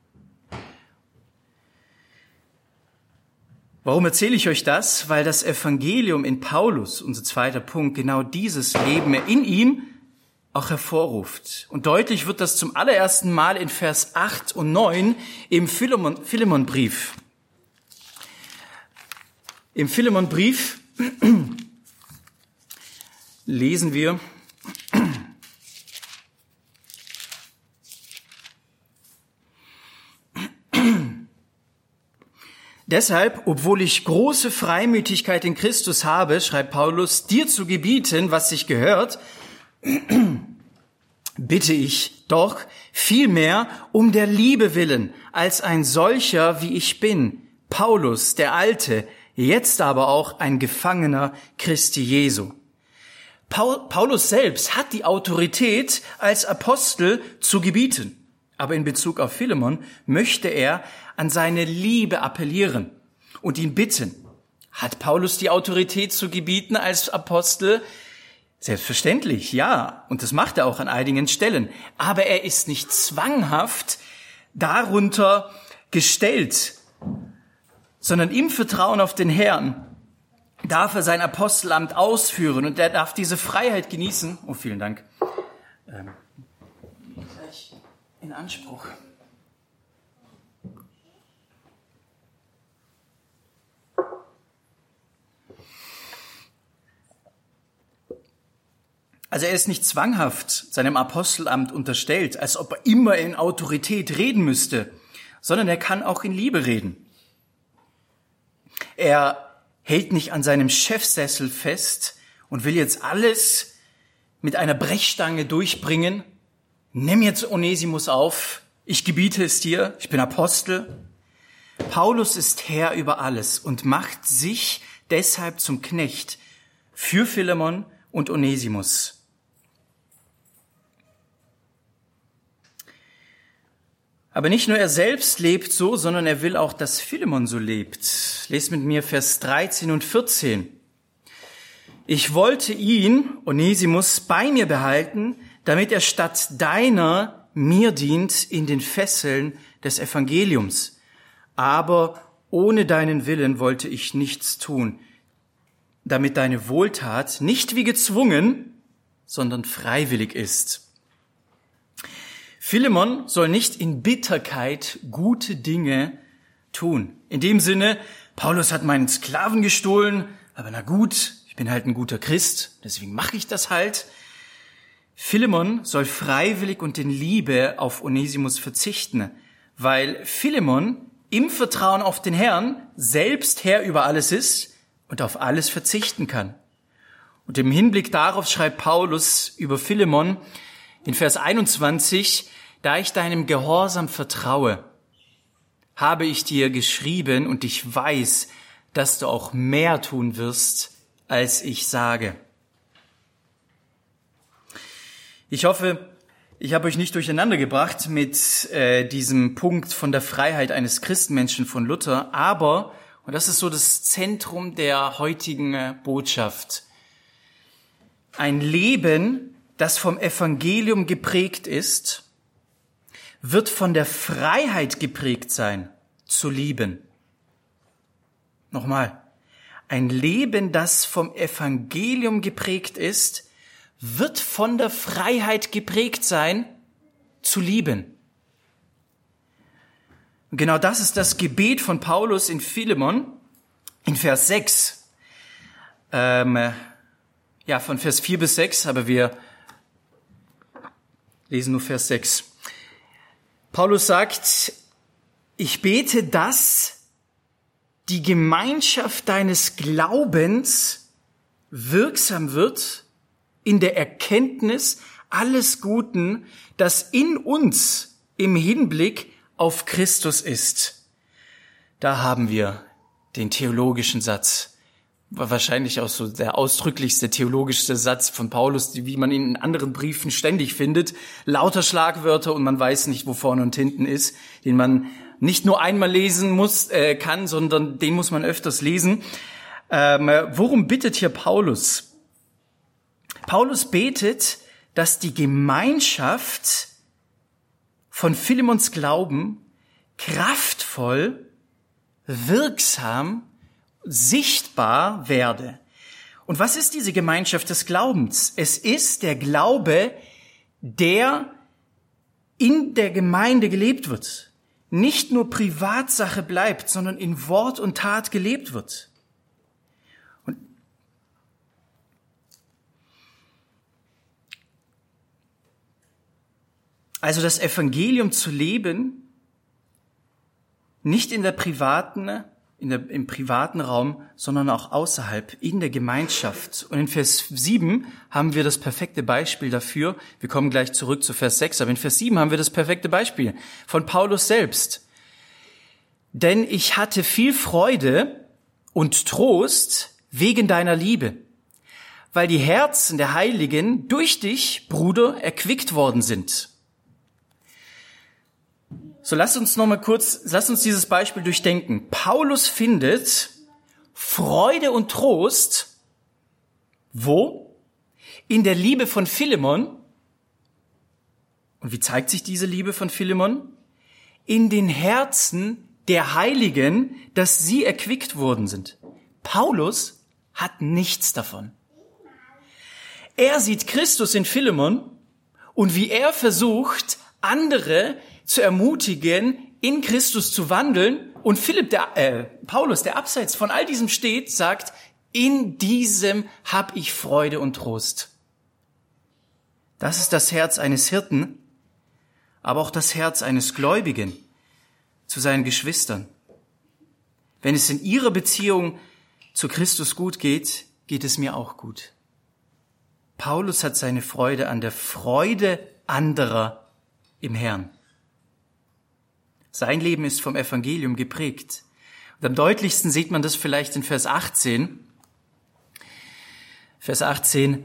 Warum erzähle ich euch das? Weil das Evangelium in Paulus, unser zweiter Punkt, genau dieses Leben in ihm auch hervorruft. Und deutlich wird das zum allerersten Mal in Vers acht und neun im Philemon, Philemonbrief. Im Philemonbrief lesen wir, deshalb, obwohl ich große Freimütigkeit in Christus habe, schreibt Paulus, dir zu gebieten, was sich gehört, bitte ich doch vielmehr um der Liebe willen, als ein solcher, wie ich bin, Paulus, der Alte, jetzt aber auch ein Gefangener Christi Jesu. Paul, Paulus selbst hat die Autorität, als Apostel zu gebieten. Aber in Bezug auf Philemon möchte er an seine Liebe appellieren und ihn bitten. Hat Paulus die Autorität zu gebieten als Apostel? Selbstverständlich, ja. Und das macht er auch an einigen Stellen. Aber er ist nicht zwanghaft darunter gestellt, sondern im Vertrauen auf den Herrn darf er sein Apostelamt ausführen und er darf diese Freiheit genießen. Oh, vielen Dank. Ähm, gleich in Anspruch. Also er ist nicht zwanghaft seinem Apostelamt unterstellt, als ob er immer in Autorität reden müsste, sondern er kann auch in Liebe reden. Er hält nicht an seinem Chefsessel fest und will jetzt alles mit einer Brechstange durchbringen. Nimm jetzt Onesimus auf, ich gebiete es dir, ich bin Apostel. Paulus ist Herr über alles und macht sich deshalb zum Knecht für Philemon und Onesimus. Aber nicht nur er selbst lebt so, sondern er will auch, dass Philemon so lebt. Lest mit mir Vers dreizehn und vierzehn. Ich wollte ihn, Onesimus, bei mir behalten, damit er statt deiner mir dient in den Fesseln des Evangeliums. Aber ohne deinen Willen wollte ich nichts tun, damit deine Wohltat nicht wie gezwungen, sondern freiwillig ist. Philemon soll nicht in Bitterkeit gute Dinge tun. In dem Sinne, Paulus hat meinen Sklaven gestohlen, aber na gut, ich bin halt ein guter Christ, deswegen mache ich das halt. Philemon soll freiwillig und in Liebe auf Onesimus verzichten, weil Philemon im Vertrauen auf den Herrn selbst Herr über alles ist und auf alles verzichten kann. Und im Hinblick darauf schreibt Paulus über Philemon in Vers einundzwanzig, da ich deinem Gehorsam vertraue, habe ich dir geschrieben und ich weiß, dass du auch mehr tun wirst, als ich sage. Ich hoffe, ich habe euch nicht durcheinander gebracht mit äh, diesem Punkt von der Freiheit eines Christenmenschen von Luther, aber, und das ist so das Zentrum der heutigen äh, Botschaft, ein Leben, das vom Evangelium geprägt ist, wird von der Freiheit geprägt sein, zu lieben. Nochmal. Ein Leben, das vom Evangelium geprägt ist, wird von der Freiheit geprägt sein, zu lieben. Und genau das ist das Gebet von Paulus in Philemon, in Vers sechs. Ähm, ja, von Vers vier bis sechs, aber wir lesen nur Vers sechs. Paulus sagt, ich bete, dass die Gemeinschaft deines Glaubens wirksam wird in der Erkenntnis alles Guten, das in uns im Hinblick auf Christus ist. Da haben wir den theologischen Satz. War wahrscheinlich auch so der ausdrücklichste theologischste Satz von Paulus, wie man ihn in anderen Briefen ständig findet. Lauter Schlagwörter und man weiß nicht, wo vorne und hinten ist, den man nicht nur einmal lesen muss, äh, kann, sondern den muss man öfters lesen. Ähm, worum bittet hier Paulus? Paulus betet, dass die Gemeinschaft von Philemons Glauben kraftvoll, wirksam, sichtbar werde. Und was ist diese Gemeinschaft des Glaubens? Es ist der Glaube, der in der Gemeinde gelebt wird. Nicht nur Privatsache bleibt, sondern in Wort und Tat gelebt wird. Und also das Evangelium zu leben, nicht in der privaten In der, im privaten Raum, sondern auch außerhalb, in der Gemeinschaft. Und in Vers sieben haben wir das perfekte Beispiel dafür. Wir kommen gleich zurück zu Vers sechs, aber in Vers sieben haben wir das perfekte Beispiel von Paulus selbst. Denn ich hatte viel Freude und Trost wegen deiner Liebe, weil die Herzen der Heiligen durch dich, Bruder, erquickt worden sind. So, lasst uns noch mal kurz, lasst uns dieses Beispiel durchdenken. Paulus findet Freude und Trost, wo? in der Liebe von Philemon. Und wie zeigt sich diese Liebe von Philemon? In den Herzen der Heiligen, dass sie erquickt worden sind. Paulus hat nichts davon. Er sieht Christus in Philemon und wie er versucht, andere zu ermutigen, in Christus zu wandeln. Und Philipp, der, äh, Paulus, der abseits von all diesem steht, sagt, in diesem hab ich Freude und Trost. Das ist das Herz eines Hirten, aber auch das Herz eines Gläubigen zu seinen Geschwistern. Wenn es in ihrer Beziehung zu Christus gut geht, geht es mir auch gut. Paulus hat seine Freude an der Freude anderer im Herrn. Sein Leben ist vom Evangelium geprägt. Und am deutlichsten sieht man das vielleicht in Vers achtzehn. Vers achtzehn.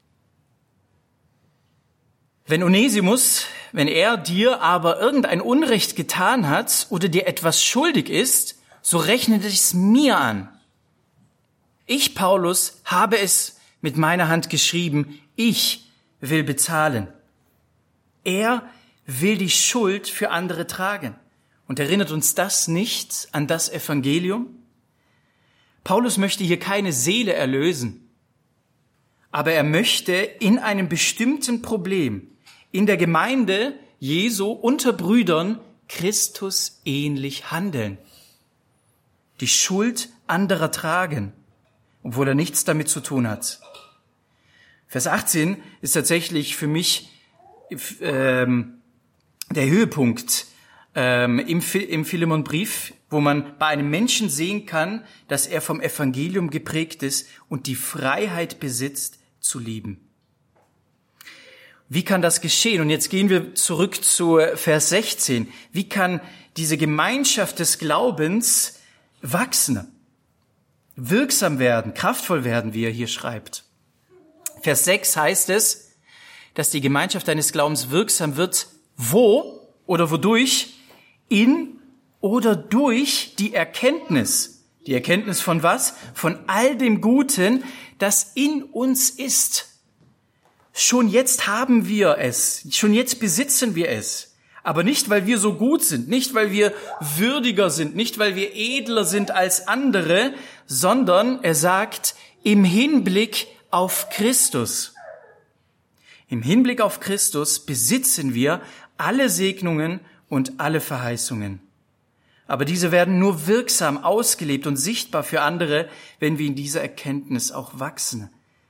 Wenn Onesimus, wenn er dir aber irgendein Unrecht getan hat oder dir etwas schuldig ist, so rechne es mir an. Ich, Paulus, habe es mit meiner Hand geschrieben, ich will bezahlen. Er will die Schuld für andere tragen. Und erinnert uns das nicht an das Evangelium? Paulus möchte hier keine Seele erlösen, aber er möchte in einem bestimmten Problem, in der Gemeinde Jesu unter Brüdern Christus ähnlich handeln. Die Schuld anderer tragen, obwohl er nichts damit zu tun hat. Vers achtzehn ist tatsächlich für mich ähm, der Höhepunkt ähm, im, im Philemonbrief, wo man bei einem Menschen sehen kann, dass er vom Evangelium geprägt ist und die Freiheit besitzt, zu lieben. Wie kann das geschehen? Und jetzt gehen wir zurück zu Vers sechzehn. Wie kann diese Gemeinschaft des Glaubens wachsen, wirksam werden, kraftvoll werden, wie er hier schreibt? Vers sechs heißt es, dass die Gemeinschaft deines Glaubens wirksam wird, wo oder wodurch? In oder durch die Erkenntnis. Die Erkenntnis von was? Von all dem Guten, das in uns ist. Schon jetzt haben wir es, schon jetzt besitzen wir es. Aber nicht, weil wir so gut sind, nicht, weil wir würdiger sind, nicht, weil wir edler sind als andere, sondern, er sagt, im Hinblick auf Christus. Im Hinblick auf Christus besitzen wir alle Segnungen und alle Verheißungen. Aber diese werden nur wirksam ausgelebt und sichtbar für andere, wenn wir in dieser Erkenntnis auch wachsen.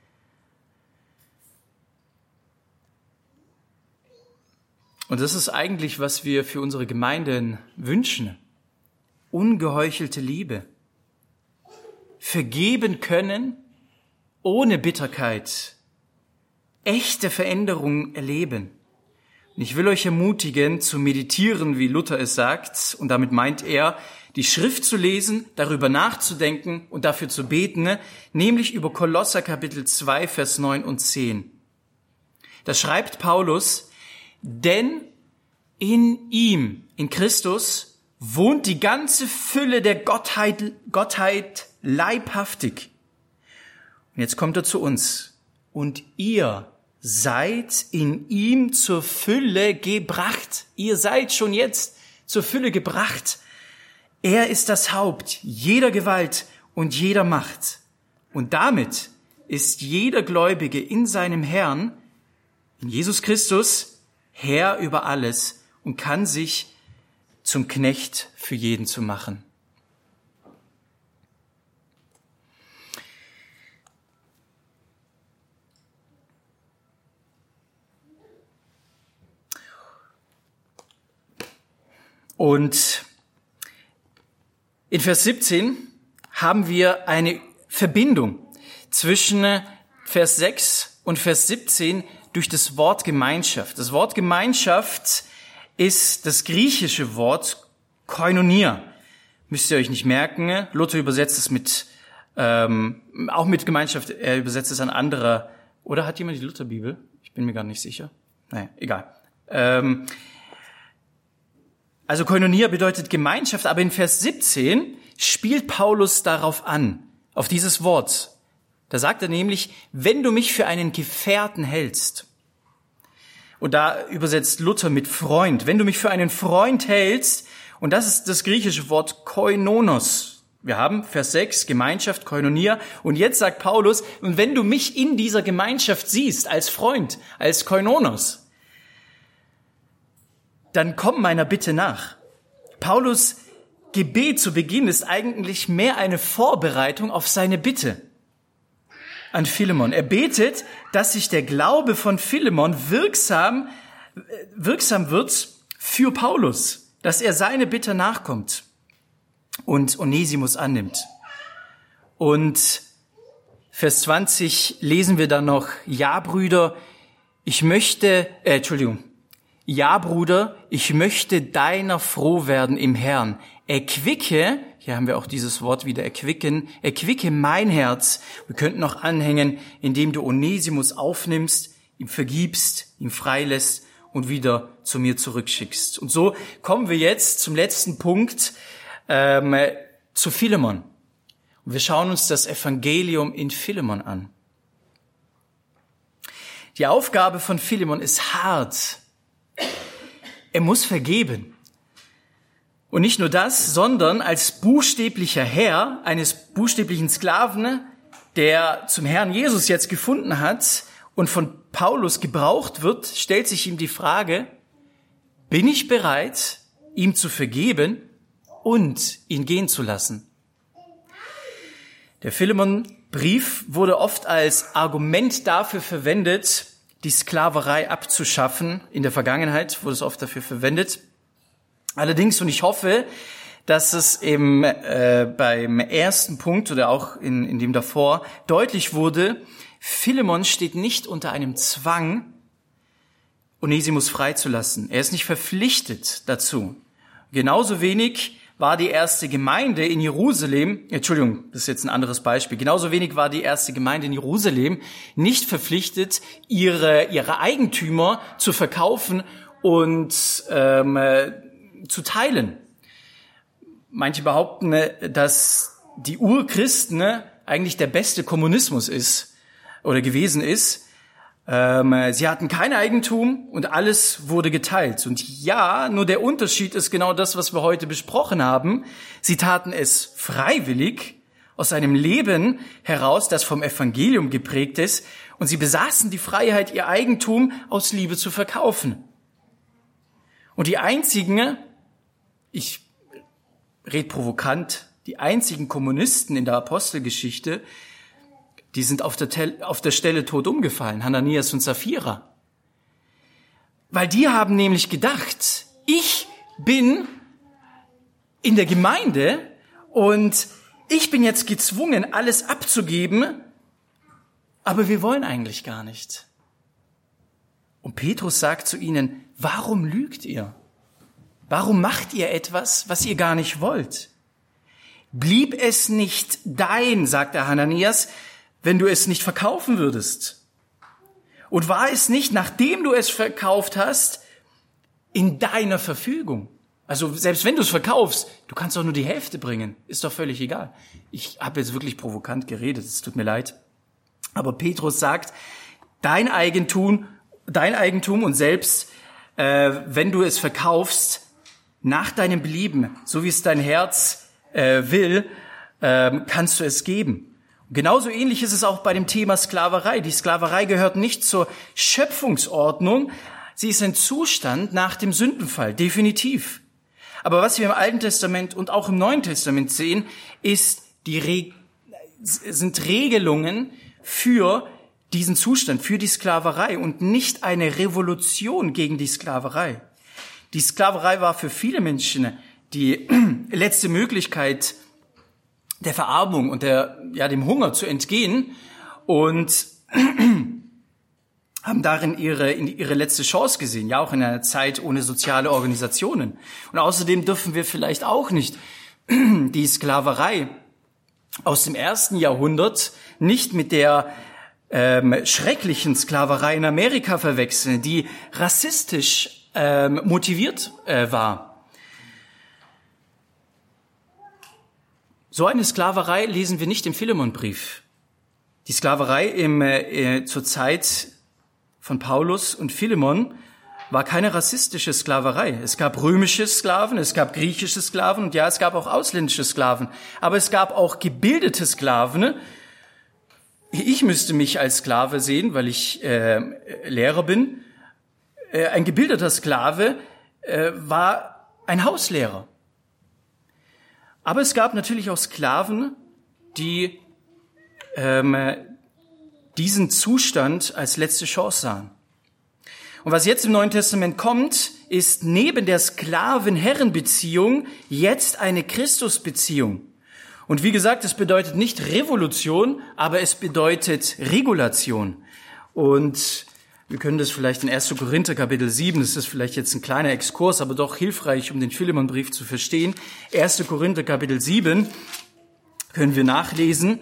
Und das ist eigentlich, was wir für unsere Gemeinden wünschen. Ungeheuchelte Liebe. Vergeben können ohne Bitterkeit. Echte Veränderung erleben. Und ich will euch ermutigen, zu meditieren, wie Luther es sagt. Und damit meint er, die Schrift zu lesen, darüber nachzudenken und dafür zu beten, nämlich über Kolosser Kapitel zwei, Vers neun und zehn. Da schreibt Paulus, denn in ihm, in Christus, wohnt die ganze Fülle der Gottheit, Gottheit leibhaftig. Und jetzt kommt er zu uns. Und ihr seid in ihm zur Fülle gebracht. Ihr seid schon jetzt zur Fülle gebracht. Er ist das Haupt jeder Gewalt und jeder Macht. Und damit ist jeder Gläubige in seinem Herrn, in Jesus Christus, Herr über alles und kann sich zum Knecht für jeden zu machen. Und in Vers siebzehn haben wir eine Verbindung zwischen Vers sechs und Vers siebzehn durch das Wort Gemeinschaft. Das Wort Gemeinschaft ist das griechische Wort Koinonia. Müsst ihr euch nicht merken. Luther übersetzt es mit, ähm, auch mit Gemeinschaft, er übersetzt es an anderer, oder hat jemand die Lutherbibel? Ich bin mir gar nicht sicher. Naja, egal. Ähm, also Koinonia bedeutet Gemeinschaft, aber in Vers siebzehn spielt Paulus darauf an, auf dieses Wort. Da sagt er nämlich, wenn du mich für einen Gefährten hältst, und da übersetzt Luther mit Freund, wenn du mich für einen Freund hältst, und das ist das griechische Wort koinonos. Wir haben Vers sechs, Gemeinschaft, Koinonia, und jetzt sagt Paulus, und wenn du mich in dieser Gemeinschaft siehst, als Freund, als Koinonos, dann komm meiner Bitte nach. Paulus' Gebet zu Beginn ist eigentlich mehr eine Vorbereitung auf seine Bitte an Philemon. Er betet, dass sich der Glaube von Philemon wirksam, wirksam wird für Paulus, dass er seine Bitte nachkommt und Onesimus annimmt. Und Vers zwanzig lesen wir dann noch, ja, Brüder, ich möchte, äh, Entschuldigung, ja, Bruder, ich möchte deiner froh werden im Herrn. Erquicke, hier haben wir auch dieses Wort wieder, erquicken, erquicke mein Herz. Wir könnten noch anhängen, indem du Onesimus aufnimmst, ihm vergibst, ihm freilässt und wieder zu mir zurückschickst. Und so kommen wir jetzt zum letzten Punkt, ähm, zu Philemon. Und wir schauen uns das Evangelium in Philemon an. Die Aufgabe von Philemon ist hart. Er muss vergeben. Und nicht nur das, sondern als buchstäblicher Herr eines buchstäblichen Sklaven, der zum Herrn Jesus jetzt gefunden hat und von Paulus gebraucht wird, stellt sich ihm die Frage, bin ich bereit, ihm zu vergeben und ihn gehen zu lassen? Der Philemon-Brief wurde oft als Argument dafür verwendet, die Sklaverei abzuschaffen. In der Vergangenheit wurde es oft dafür verwendet. Allerdings, und ich hoffe, dass es im, äh, beim ersten Punkt oder auch in, in dem davor deutlich wurde, Philemon steht nicht unter einem Zwang, Onesimus freizulassen. Er ist nicht verpflichtet dazu. Genauso wenig war die erste Gemeinde in Jerusalem, Entschuldigung, das ist jetzt ein anderes Beispiel, genauso wenig war die erste Gemeinde in Jerusalem nicht verpflichtet, ihre, ihre Eigentümer zu verkaufen und ähm, zu teilen. Manche behaupten, dass die Urchristen eigentlich der beste Kommunismus ist oder gewesen ist. Sie hatten kein Eigentum und alles wurde geteilt. Und ja, nur der Unterschied ist genau das, was wir heute besprochen haben. Sie taten es freiwillig aus einem Leben heraus, das vom Evangelium geprägt ist. Und sie besaßen die Freiheit, ihr Eigentum aus Liebe zu verkaufen. Und die einzigen, ich rede provokant, die einzigen Kommunisten in der Apostelgeschichte, die sind auf der, Tel- auf der Stelle tot umgefallen, Hananias und Sapphira. Weil die haben nämlich gedacht, ich bin in der Gemeinde und ich bin jetzt gezwungen, alles abzugeben, aber wir wollen eigentlich gar nicht. Und Petrus sagt zu ihnen, warum lügt ihr? Warum macht ihr etwas, was ihr gar nicht wollt? Blieb es nicht dein, sagt der Hananias, wenn du es nicht verkaufen würdest? Und war es nicht, nachdem du es verkauft hast, in deiner Verfügung? Also selbst wenn du es verkaufst, du kannst doch nur die Hälfte bringen. Ist doch völlig egal. Ich habe jetzt wirklich provokant geredet, es tut mir leid. Aber Petrus sagt, dein Eigentum, dein Eigentum und selbst, äh, wenn du es verkaufst, nach deinem Belieben, so wie es dein Herz äh, will, äh, kannst du es geben. Genauso ähnlich ist es auch bei dem Thema Sklaverei. Die Sklaverei gehört nicht zur Schöpfungsordnung. Sie ist ein Zustand nach dem Sündenfall, definitiv. Aber was wir im Alten Testament und auch im Neuen Testament sehen, ist die Re- sind Regelungen für diesen Zustand, für die Sklaverei und nicht eine Revolution gegen die Sklaverei. Die Sklaverei war für viele Menschen die letzte Möglichkeit, der Verarmung und der, ja, dem Hunger zu entgehen und haben darin ihre, ihre letzte Chance gesehen, ja auch in einer Zeit ohne soziale Organisationen. Und außerdem dürfen wir vielleicht auch nicht die Sklaverei aus dem ersten Jahrhundert nicht mit der ähm, schrecklichen Sklaverei in Amerika verwechseln, die rassistisch ähm, motiviert äh, war. So eine Sklaverei lesen wir nicht im Philemonbrief. Die Sklaverei im, äh, zur Zeit von Paulus und Philemon war keine rassistische Sklaverei. Es gab römische Sklaven, es gab griechische Sklaven und ja, es gab auch ausländische Sklaven. Aber es gab auch gebildete Sklaven. Ich müsste mich als Sklave sehen, weil ich äh, Lehrer bin. Äh, ein gebildeter Sklave äh, war ein Hauslehrer. Aber es gab natürlich auch Sklaven, die ähm, diesen Zustand als letzte Chance sahen. Und was jetzt im Neuen Testament kommt, ist neben der Sklaven-Herren-Beziehung jetzt eine Christusbeziehung. Und wie gesagt, es bedeutet nicht Revolution, aber es bedeutet Regulation. Und wir können das vielleicht in erster Korinther Kapitel sieben, das ist vielleicht jetzt ein kleiner Exkurs, aber doch hilfreich, um den Philemonbrief zu verstehen. erster Korinther Kapitel sieben können wir nachlesen.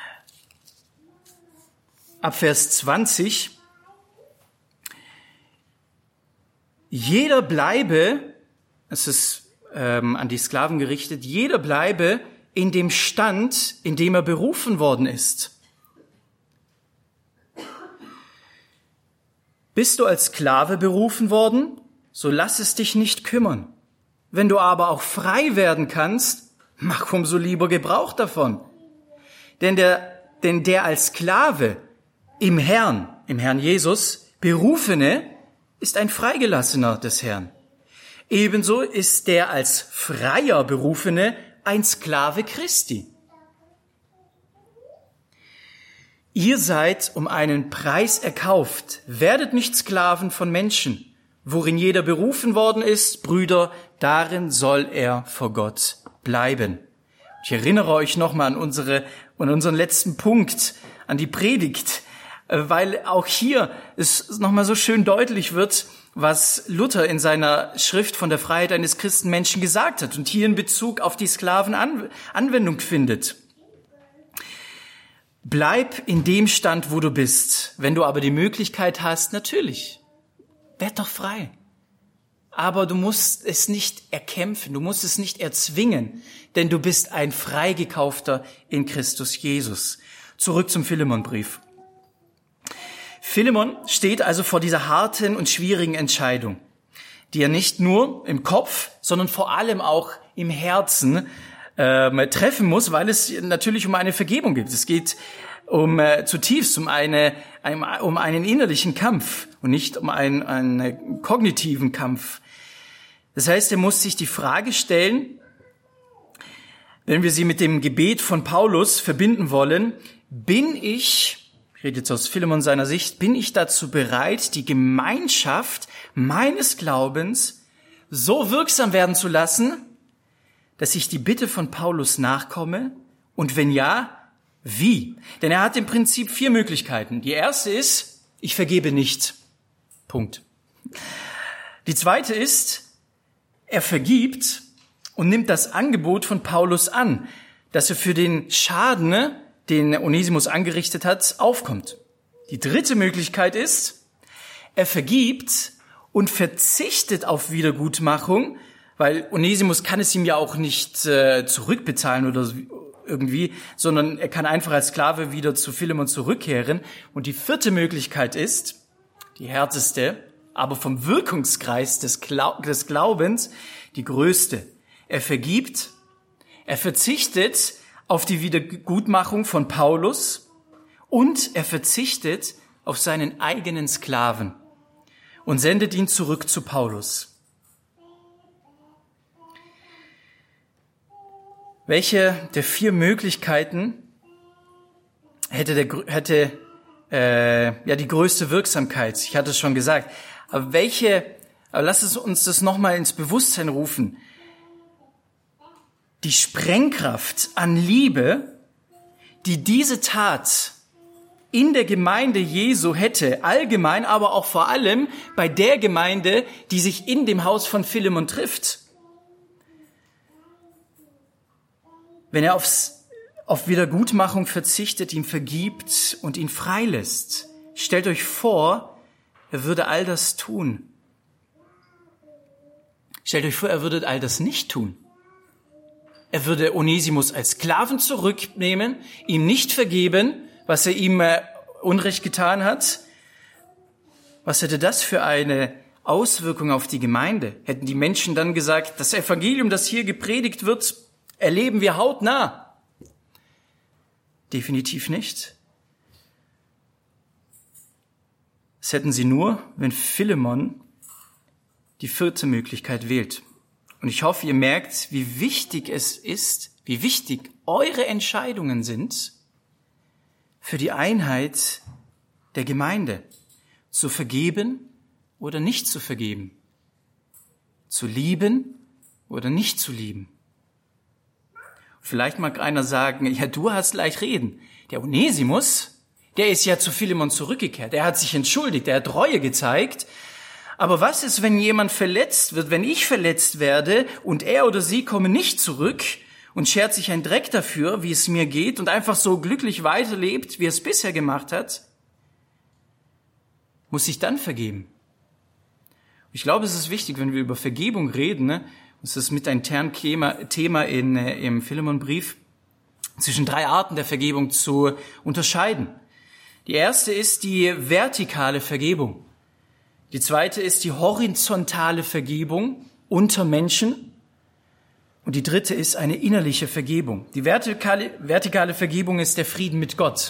Ab Vers zwanzig. Jeder bleibe, es ist ähm, an die Sklaven gerichtet, jeder bleibe in dem Stand, in dem er berufen worden ist. Bist du als Sklave berufen worden, so lass es dich nicht kümmern. Wenn du aber auch frei werden kannst, mach umso lieber Gebrauch davon. Denn der, denn der als Sklave im Herrn, im Herrn Jesus, Berufene, ist ein Freigelassener des Herrn. Ebenso ist der als Freier Berufene ein Sklave Christi. Ihr seid um einen Preis erkauft, werdet nicht Sklaven von Menschen. Worin jeder berufen worden ist, Brüder, darin soll er vor Gott bleiben. Ich erinnere euch nochmal an unsere, an unseren letzten Punkt, an die Predigt, weil auch hier es nochmal so schön deutlich wird, was Luther in seiner Schrift von der Freiheit eines Christenmenschen gesagt hat und hier in Bezug auf die Sklaven Anwendung findet. Bleib in dem Stand, wo du bist. Wenn du aber die Möglichkeit hast, natürlich, werd doch frei. Aber du musst es nicht erkämpfen, du musst es nicht erzwingen, denn du bist ein Freigekaufter in Christus Jesus. Zurück zum Philemonbrief. Philemon steht also vor dieser harten und schwierigen Entscheidung, die er nicht nur im Kopf, sondern vor allem auch im Herzen äh, treffen muss, weil es natürlich um eine Vergebung geht. Es geht um äh, zutiefst um eine ein, um einen innerlichen Kampf und nicht um einen, einen kognitiven Kampf. Das heißt, er muss sich die Frage stellen, wenn wir sie mit dem Gebet von Paulus verbinden wollen, bin ich Ich rede jetzt aus Philemon seiner Sicht, bin ich dazu bereit, die Gemeinschaft meines Glaubens so wirksam werden zu lassen, dass ich die Bitte von Paulus nachkomme? Und wenn ja, wie? Denn er hat im Prinzip vier Möglichkeiten. Die erste ist, ich vergebe nicht. Punkt. Die zweite ist, er vergibt und nimmt das Angebot von Paulus an, dass er für den Schaden, den Onesimus angerichtet hat, aufkommt. Die dritte Möglichkeit ist, er vergibt und verzichtet auf Wiedergutmachung, weil Onesimus kann es ihm ja auch nicht äh, zurückbezahlen oder irgendwie, sondern er kann einfach als Sklave wieder zu Philemon zurückkehren. Und die vierte Möglichkeit ist, die härteste, aber vom Wirkungskreis des, Glau- des Glaubens die größte. Er vergibt, er verzichtet auf die Wiedergutmachung von Paulus und er verzichtet auf seinen eigenen Sklaven und sendet ihn zurück zu Paulus. Welche der vier Möglichkeiten hätte, der, hätte äh, ja die größte Wirksamkeit? Ich hatte es schon gesagt. Aber welche, aber lasst es uns das nochmal ins Bewusstsein rufen. Die Sprengkraft an Liebe, die diese Tat in der Gemeinde Jesu hätte, allgemein, aber auch vor allem bei der Gemeinde, die sich in dem Haus von Philemon trifft. Wenn er aufs, auf Wiedergutmachung verzichtet, ihm vergibt und ihn freilässt, stellt euch vor, er würde all das tun. Stellt euch vor, er würde all das nicht tun. Er würde Onesimus als Sklaven zurücknehmen, ihm nicht vergeben, was er ihm äh, Unrecht getan hat? Was hätte das für eine Auswirkung auf die Gemeinde? Hätten die Menschen dann gesagt, das Evangelium, das hier gepredigt wird, erleben wir hautnah? Definitiv nicht. Das hätten sie nur, wenn Philemon die vierte Möglichkeit wählt. Und ich hoffe, ihr merkt, wie wichtig es ist, wie wichtig eure Entscheidungen sind für die Einheit der Gemeinde. Zu vergeben oder nicht zu vergeben. Zu lieben oder nicht zu lieben. Vielleicht mag einer sagen, ja, du hast leicht reden. Der Onesimus, der ist ja zu Philemon zurückgekehrt. Er hat sich entschuldigt, er hat Reue gezeigt. Aber was ist, wenn jemand verletzt wird, wenn ich verletzt werde und er oder sie kommen nicht zurück und schert sich einen Dreck dafür, wie es mir geht und einfach so glücklich weiterlebt, wie er es bisher gemacht hat? Muss ich dann vergeben? Ich glaube, es ist wichtig, wenn wir über Vergebung reden, ne? Das ist mit ein Thema in, äh, im Philemonbrief, zwischen drei Arten der Vergebung zu unterscheiden. Die erste ist die vertikale Vergebung. Die zweite ist die horizontale Vergebung unter Menschen. Und die dritte ist eine innerliche Vergebung. Die vertikale, vertikale Vergebung ist der Frieden mit Gott.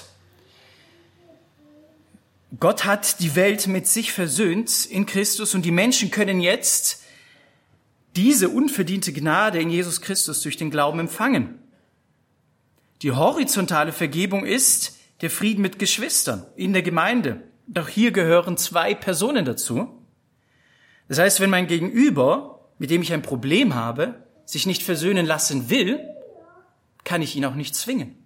Gott hat die Welt mit sich versöhnt in Christus und die Menschen können jetzt diese unverdiente Gnade in Jesus Christus durch den Glauben empfangen. Die horizontale Vergebung ist der Frieden mit Geschwistern in der Gemeinde. Doch hier gehören zwei Personen dazu. Das heißt, wenn mein Gegenüber, mit dem ich ein Problem habe, sich nicht versöhnen lassen will, kann ich ihn auch nicht zwingen.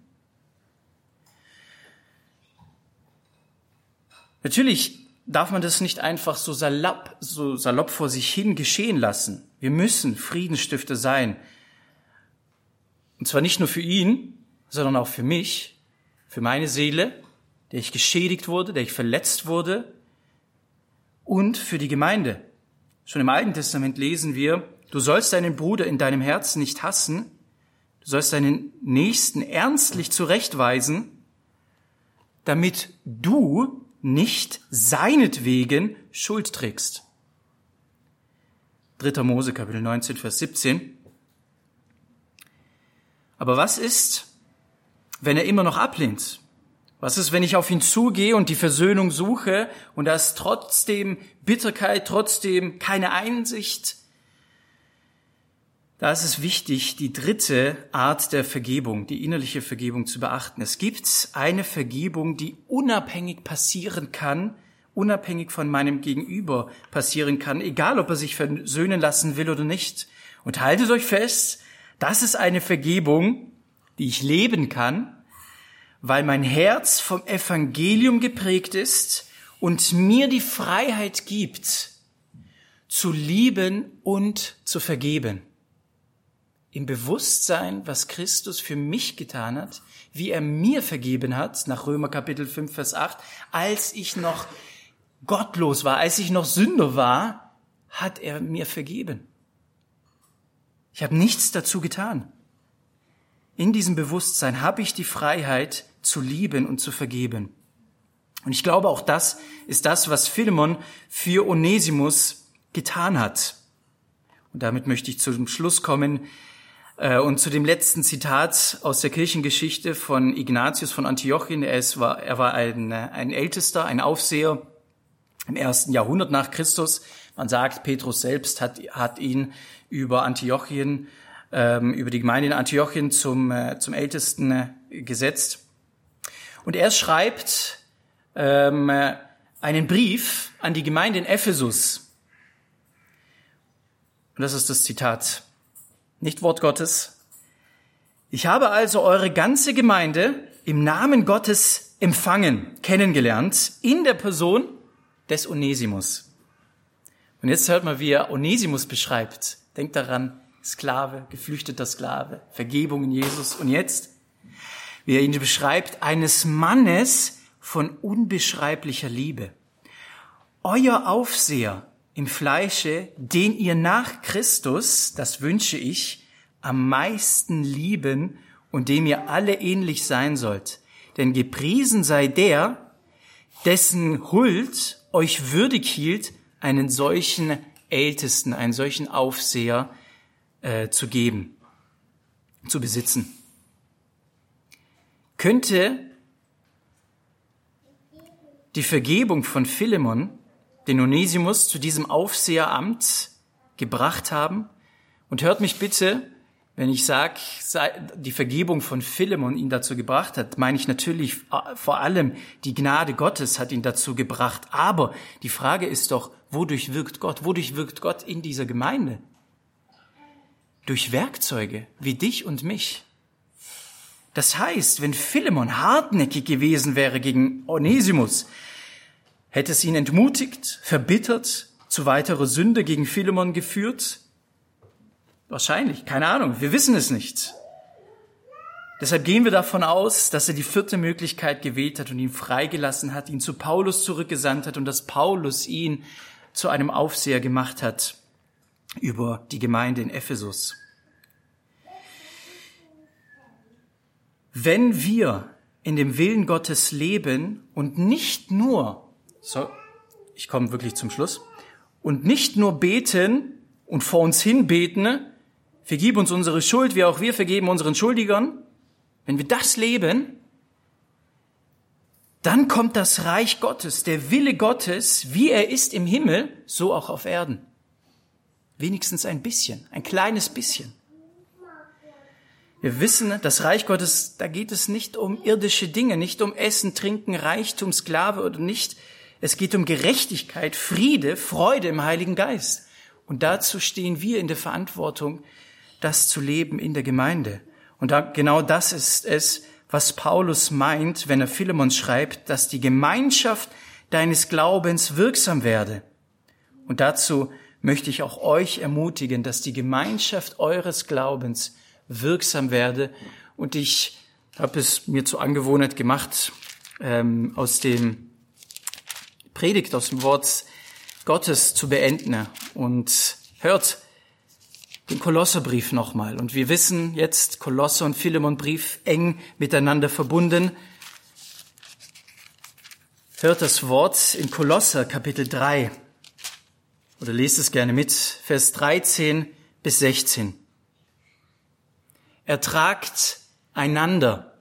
Natürlich darf man das nicht einfach so salopp, so salopp vor sich hin geschehen lassen. Wir müssen Friedensstifter sein. Und zwar nicht nur für ihn, sondern auch für mich, für meine Seele, der ich geschädigt wurde, der ich verletzt wurde, und für die Gemeinde. Schon im Alten Testament lesen wir, du sollst deinen Bruder in deinem Herzen nicht hassen, du sollst deinen Nächsten ernstlich zurechtweisen, damit du nicht seinetwegen Schuld trägst. dritter Mose, Kapitel neunzehn, Vers siebzehn. Aber was ist, wenn er immer noch ablehnt? Was ist, wenn ich auf ihn zugehe und die Versöhnung suche und da ist trotzdem Bitterkeit, trotzdem keine Einsicht? Da ist es wichtig, die dritte Art der Vergebung, die innerliche Vergebung zu beachten. Es gibt eine Vergebung, die unabhängig passieren kann, unabhängig von meinem Gegenüber passieren kann, egal ob er sich versöhnen lassen will oder nicht. Und haltet euch fest, das ist eine Vergebung, die ich leben kann, weil mein Herz vom Evangelium geprägt ist und mir die Freiheit gibt, zu lieben und zu vergeben. Im Bewusstsein, was Christus für mich getan hat, wie er mir vergeben hat, nach Römer Kapitel fünf, Vers acht, als ich noch gottlos war, als ich noch Sünder war, hat er mir vergeben. Ich habe nichts dazu getan. In diesem Bewusstsein habe ich die Freiheit, zu lieben und zu vergeben. Und ich glaube, auch das ist das, was Philemon für Onesimus getan hat. Und damit möchte ich zum Schluss kommen äh, und zu dem letzten Zitat aus der Kirchengeschichte von Ignatius von Antiochien. Er, ist, war, er war ein, ein Ältester, ein Aufseher im ersten Jahrhundert nach Christus. Man sagt, Petrus selbst hat, hat ihn über Antiochien, ähm, über die Gemeinde in Antiochien zum, äh, zum Ältesten äh, gesetzt. Und er schreibt ähm, einen Brief an die Gemeinde in Ephesus. Und das ist das Zitat, nicht Wort Gottes. Ich habe also eure ganze Gemeinde im Namen Gottes empfangen, kennengelernt, in der Person des Onesimus. Und jetzt hört mal, wie er Onesimus beschreibt. Denkt daran, Sklave, geflüchteter Sklave, Vergebung in Jesus. Und jetzt, wie er ihn beschreibt, eines Mannes von unbeschreiblicher Liebe. Euer Aufseher im Fleische, den ihr nach Christus, das wünsche ich, am meisten lieben und dem ihr alle ähnlich sein sollt. denn gepriesen sei der, dessen Huld euch würdig hielt, einen solchen Ältesten, einen solchen Aufseher äh, zu geben, zu besitzen. Könnte die Vergebung von Philemon den Onesimus zu diesem Aufseheramt gebracht haben? Und hört mich bitte, wenn ich sage, die Vergebung von Philemon ihn dazu gebracht hat, meine ich natürlich vor allem, die Gnade Gottes hat ihn dazu gebracht. Aber die Frage ist doch, wodurch wirkt Gott? Wodurch wirkt Gott in dieser Gemeinde? Durch Werkzeuge wie dich und mich. Das heißt, wenn Philemon hartnäckig gewesen wäre gegen Onesimus, hätte es ihn entmutigt, verbittert, zu weiterer Sünde gegen Philemon geführt? Wahrscheinlich, keine Ahnung, wir wissen es nicht. Deshalb gehen wir davon aus, dass er die vierte Möglichkeit gewählt hat und ihn freigelassen hat, ihn zu Paulus zurückgesandt hat und dass Paulus ihn zu einem Aufseher gemacht hat über die Gemeinde in Ephesus. Wenn wir in dem Willen Gottes leben und nicht nur, so, ich komme wirklich zum Schluss, und nicht nur beten und vor uns hin beten, vergib uns unsere Schuld, wie auch wir vergeben unseren Schuldigern, wenn wir das leben, dann kommt das Reich Gottes, der Wille Gottes, wie er ist im Himmel, so auch auf Erden. Wenigstens ein bisschen, ein kleines bisschen. Wir wissen, das Reich Gottes, da geht es nicht um irdische Dinge, nicht um Essen, Trinken, Reichtum, Sklave oder nicht. Es geht um Gerechtigkeit, Friede, Freude im Heiligen Geist. Und dazu stehen wir in der Verantwortung, das zu leben in der Gemeinde. Und da, genau das ist es, was Paulus meint, wenn er Philemon schreibt, dass die Gemeinschaft deines Glaubens wirksam werde. Und dazu möchte ich auch euch ermutigen, dass die Gemeinschaft eures Glaubens wirksam werde. Und ich habe es mir zur Angewohnheit gemacht, ähm, aus dem Predigt, aus dem Wort Gottes zu beenden. Und hört den Kolosserbrief nochmal. Und wir wissen jetzt, Kolosser und Philemonbrief eng miteinander verbunden. Hört das Wort in Kolosser Kapitel drei. Oder lest es gerne mit, Vers dreizehn bis sechzehn. Ertragt einander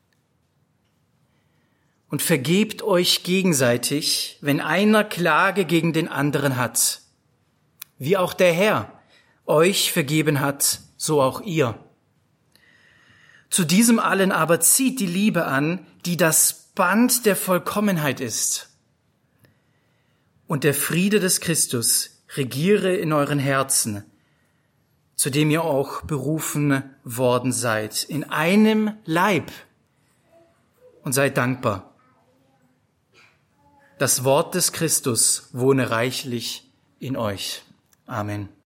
und vergebt euch gegenseitig, wenn einer Klage gegen den anderen hat. Wie auch der Herr euch vergeben hat, so auch ihr. Zu diesem allen aber zieht die Liebe an, die das Band der Vollkommenheit ist. Und der Friede des Christus regiere in euren Herzen, zu dem ihr auch berufen worden seid, in einem Leib, und seid dankbar. Das Wort des Christus wohne reichlich in euch. Amen.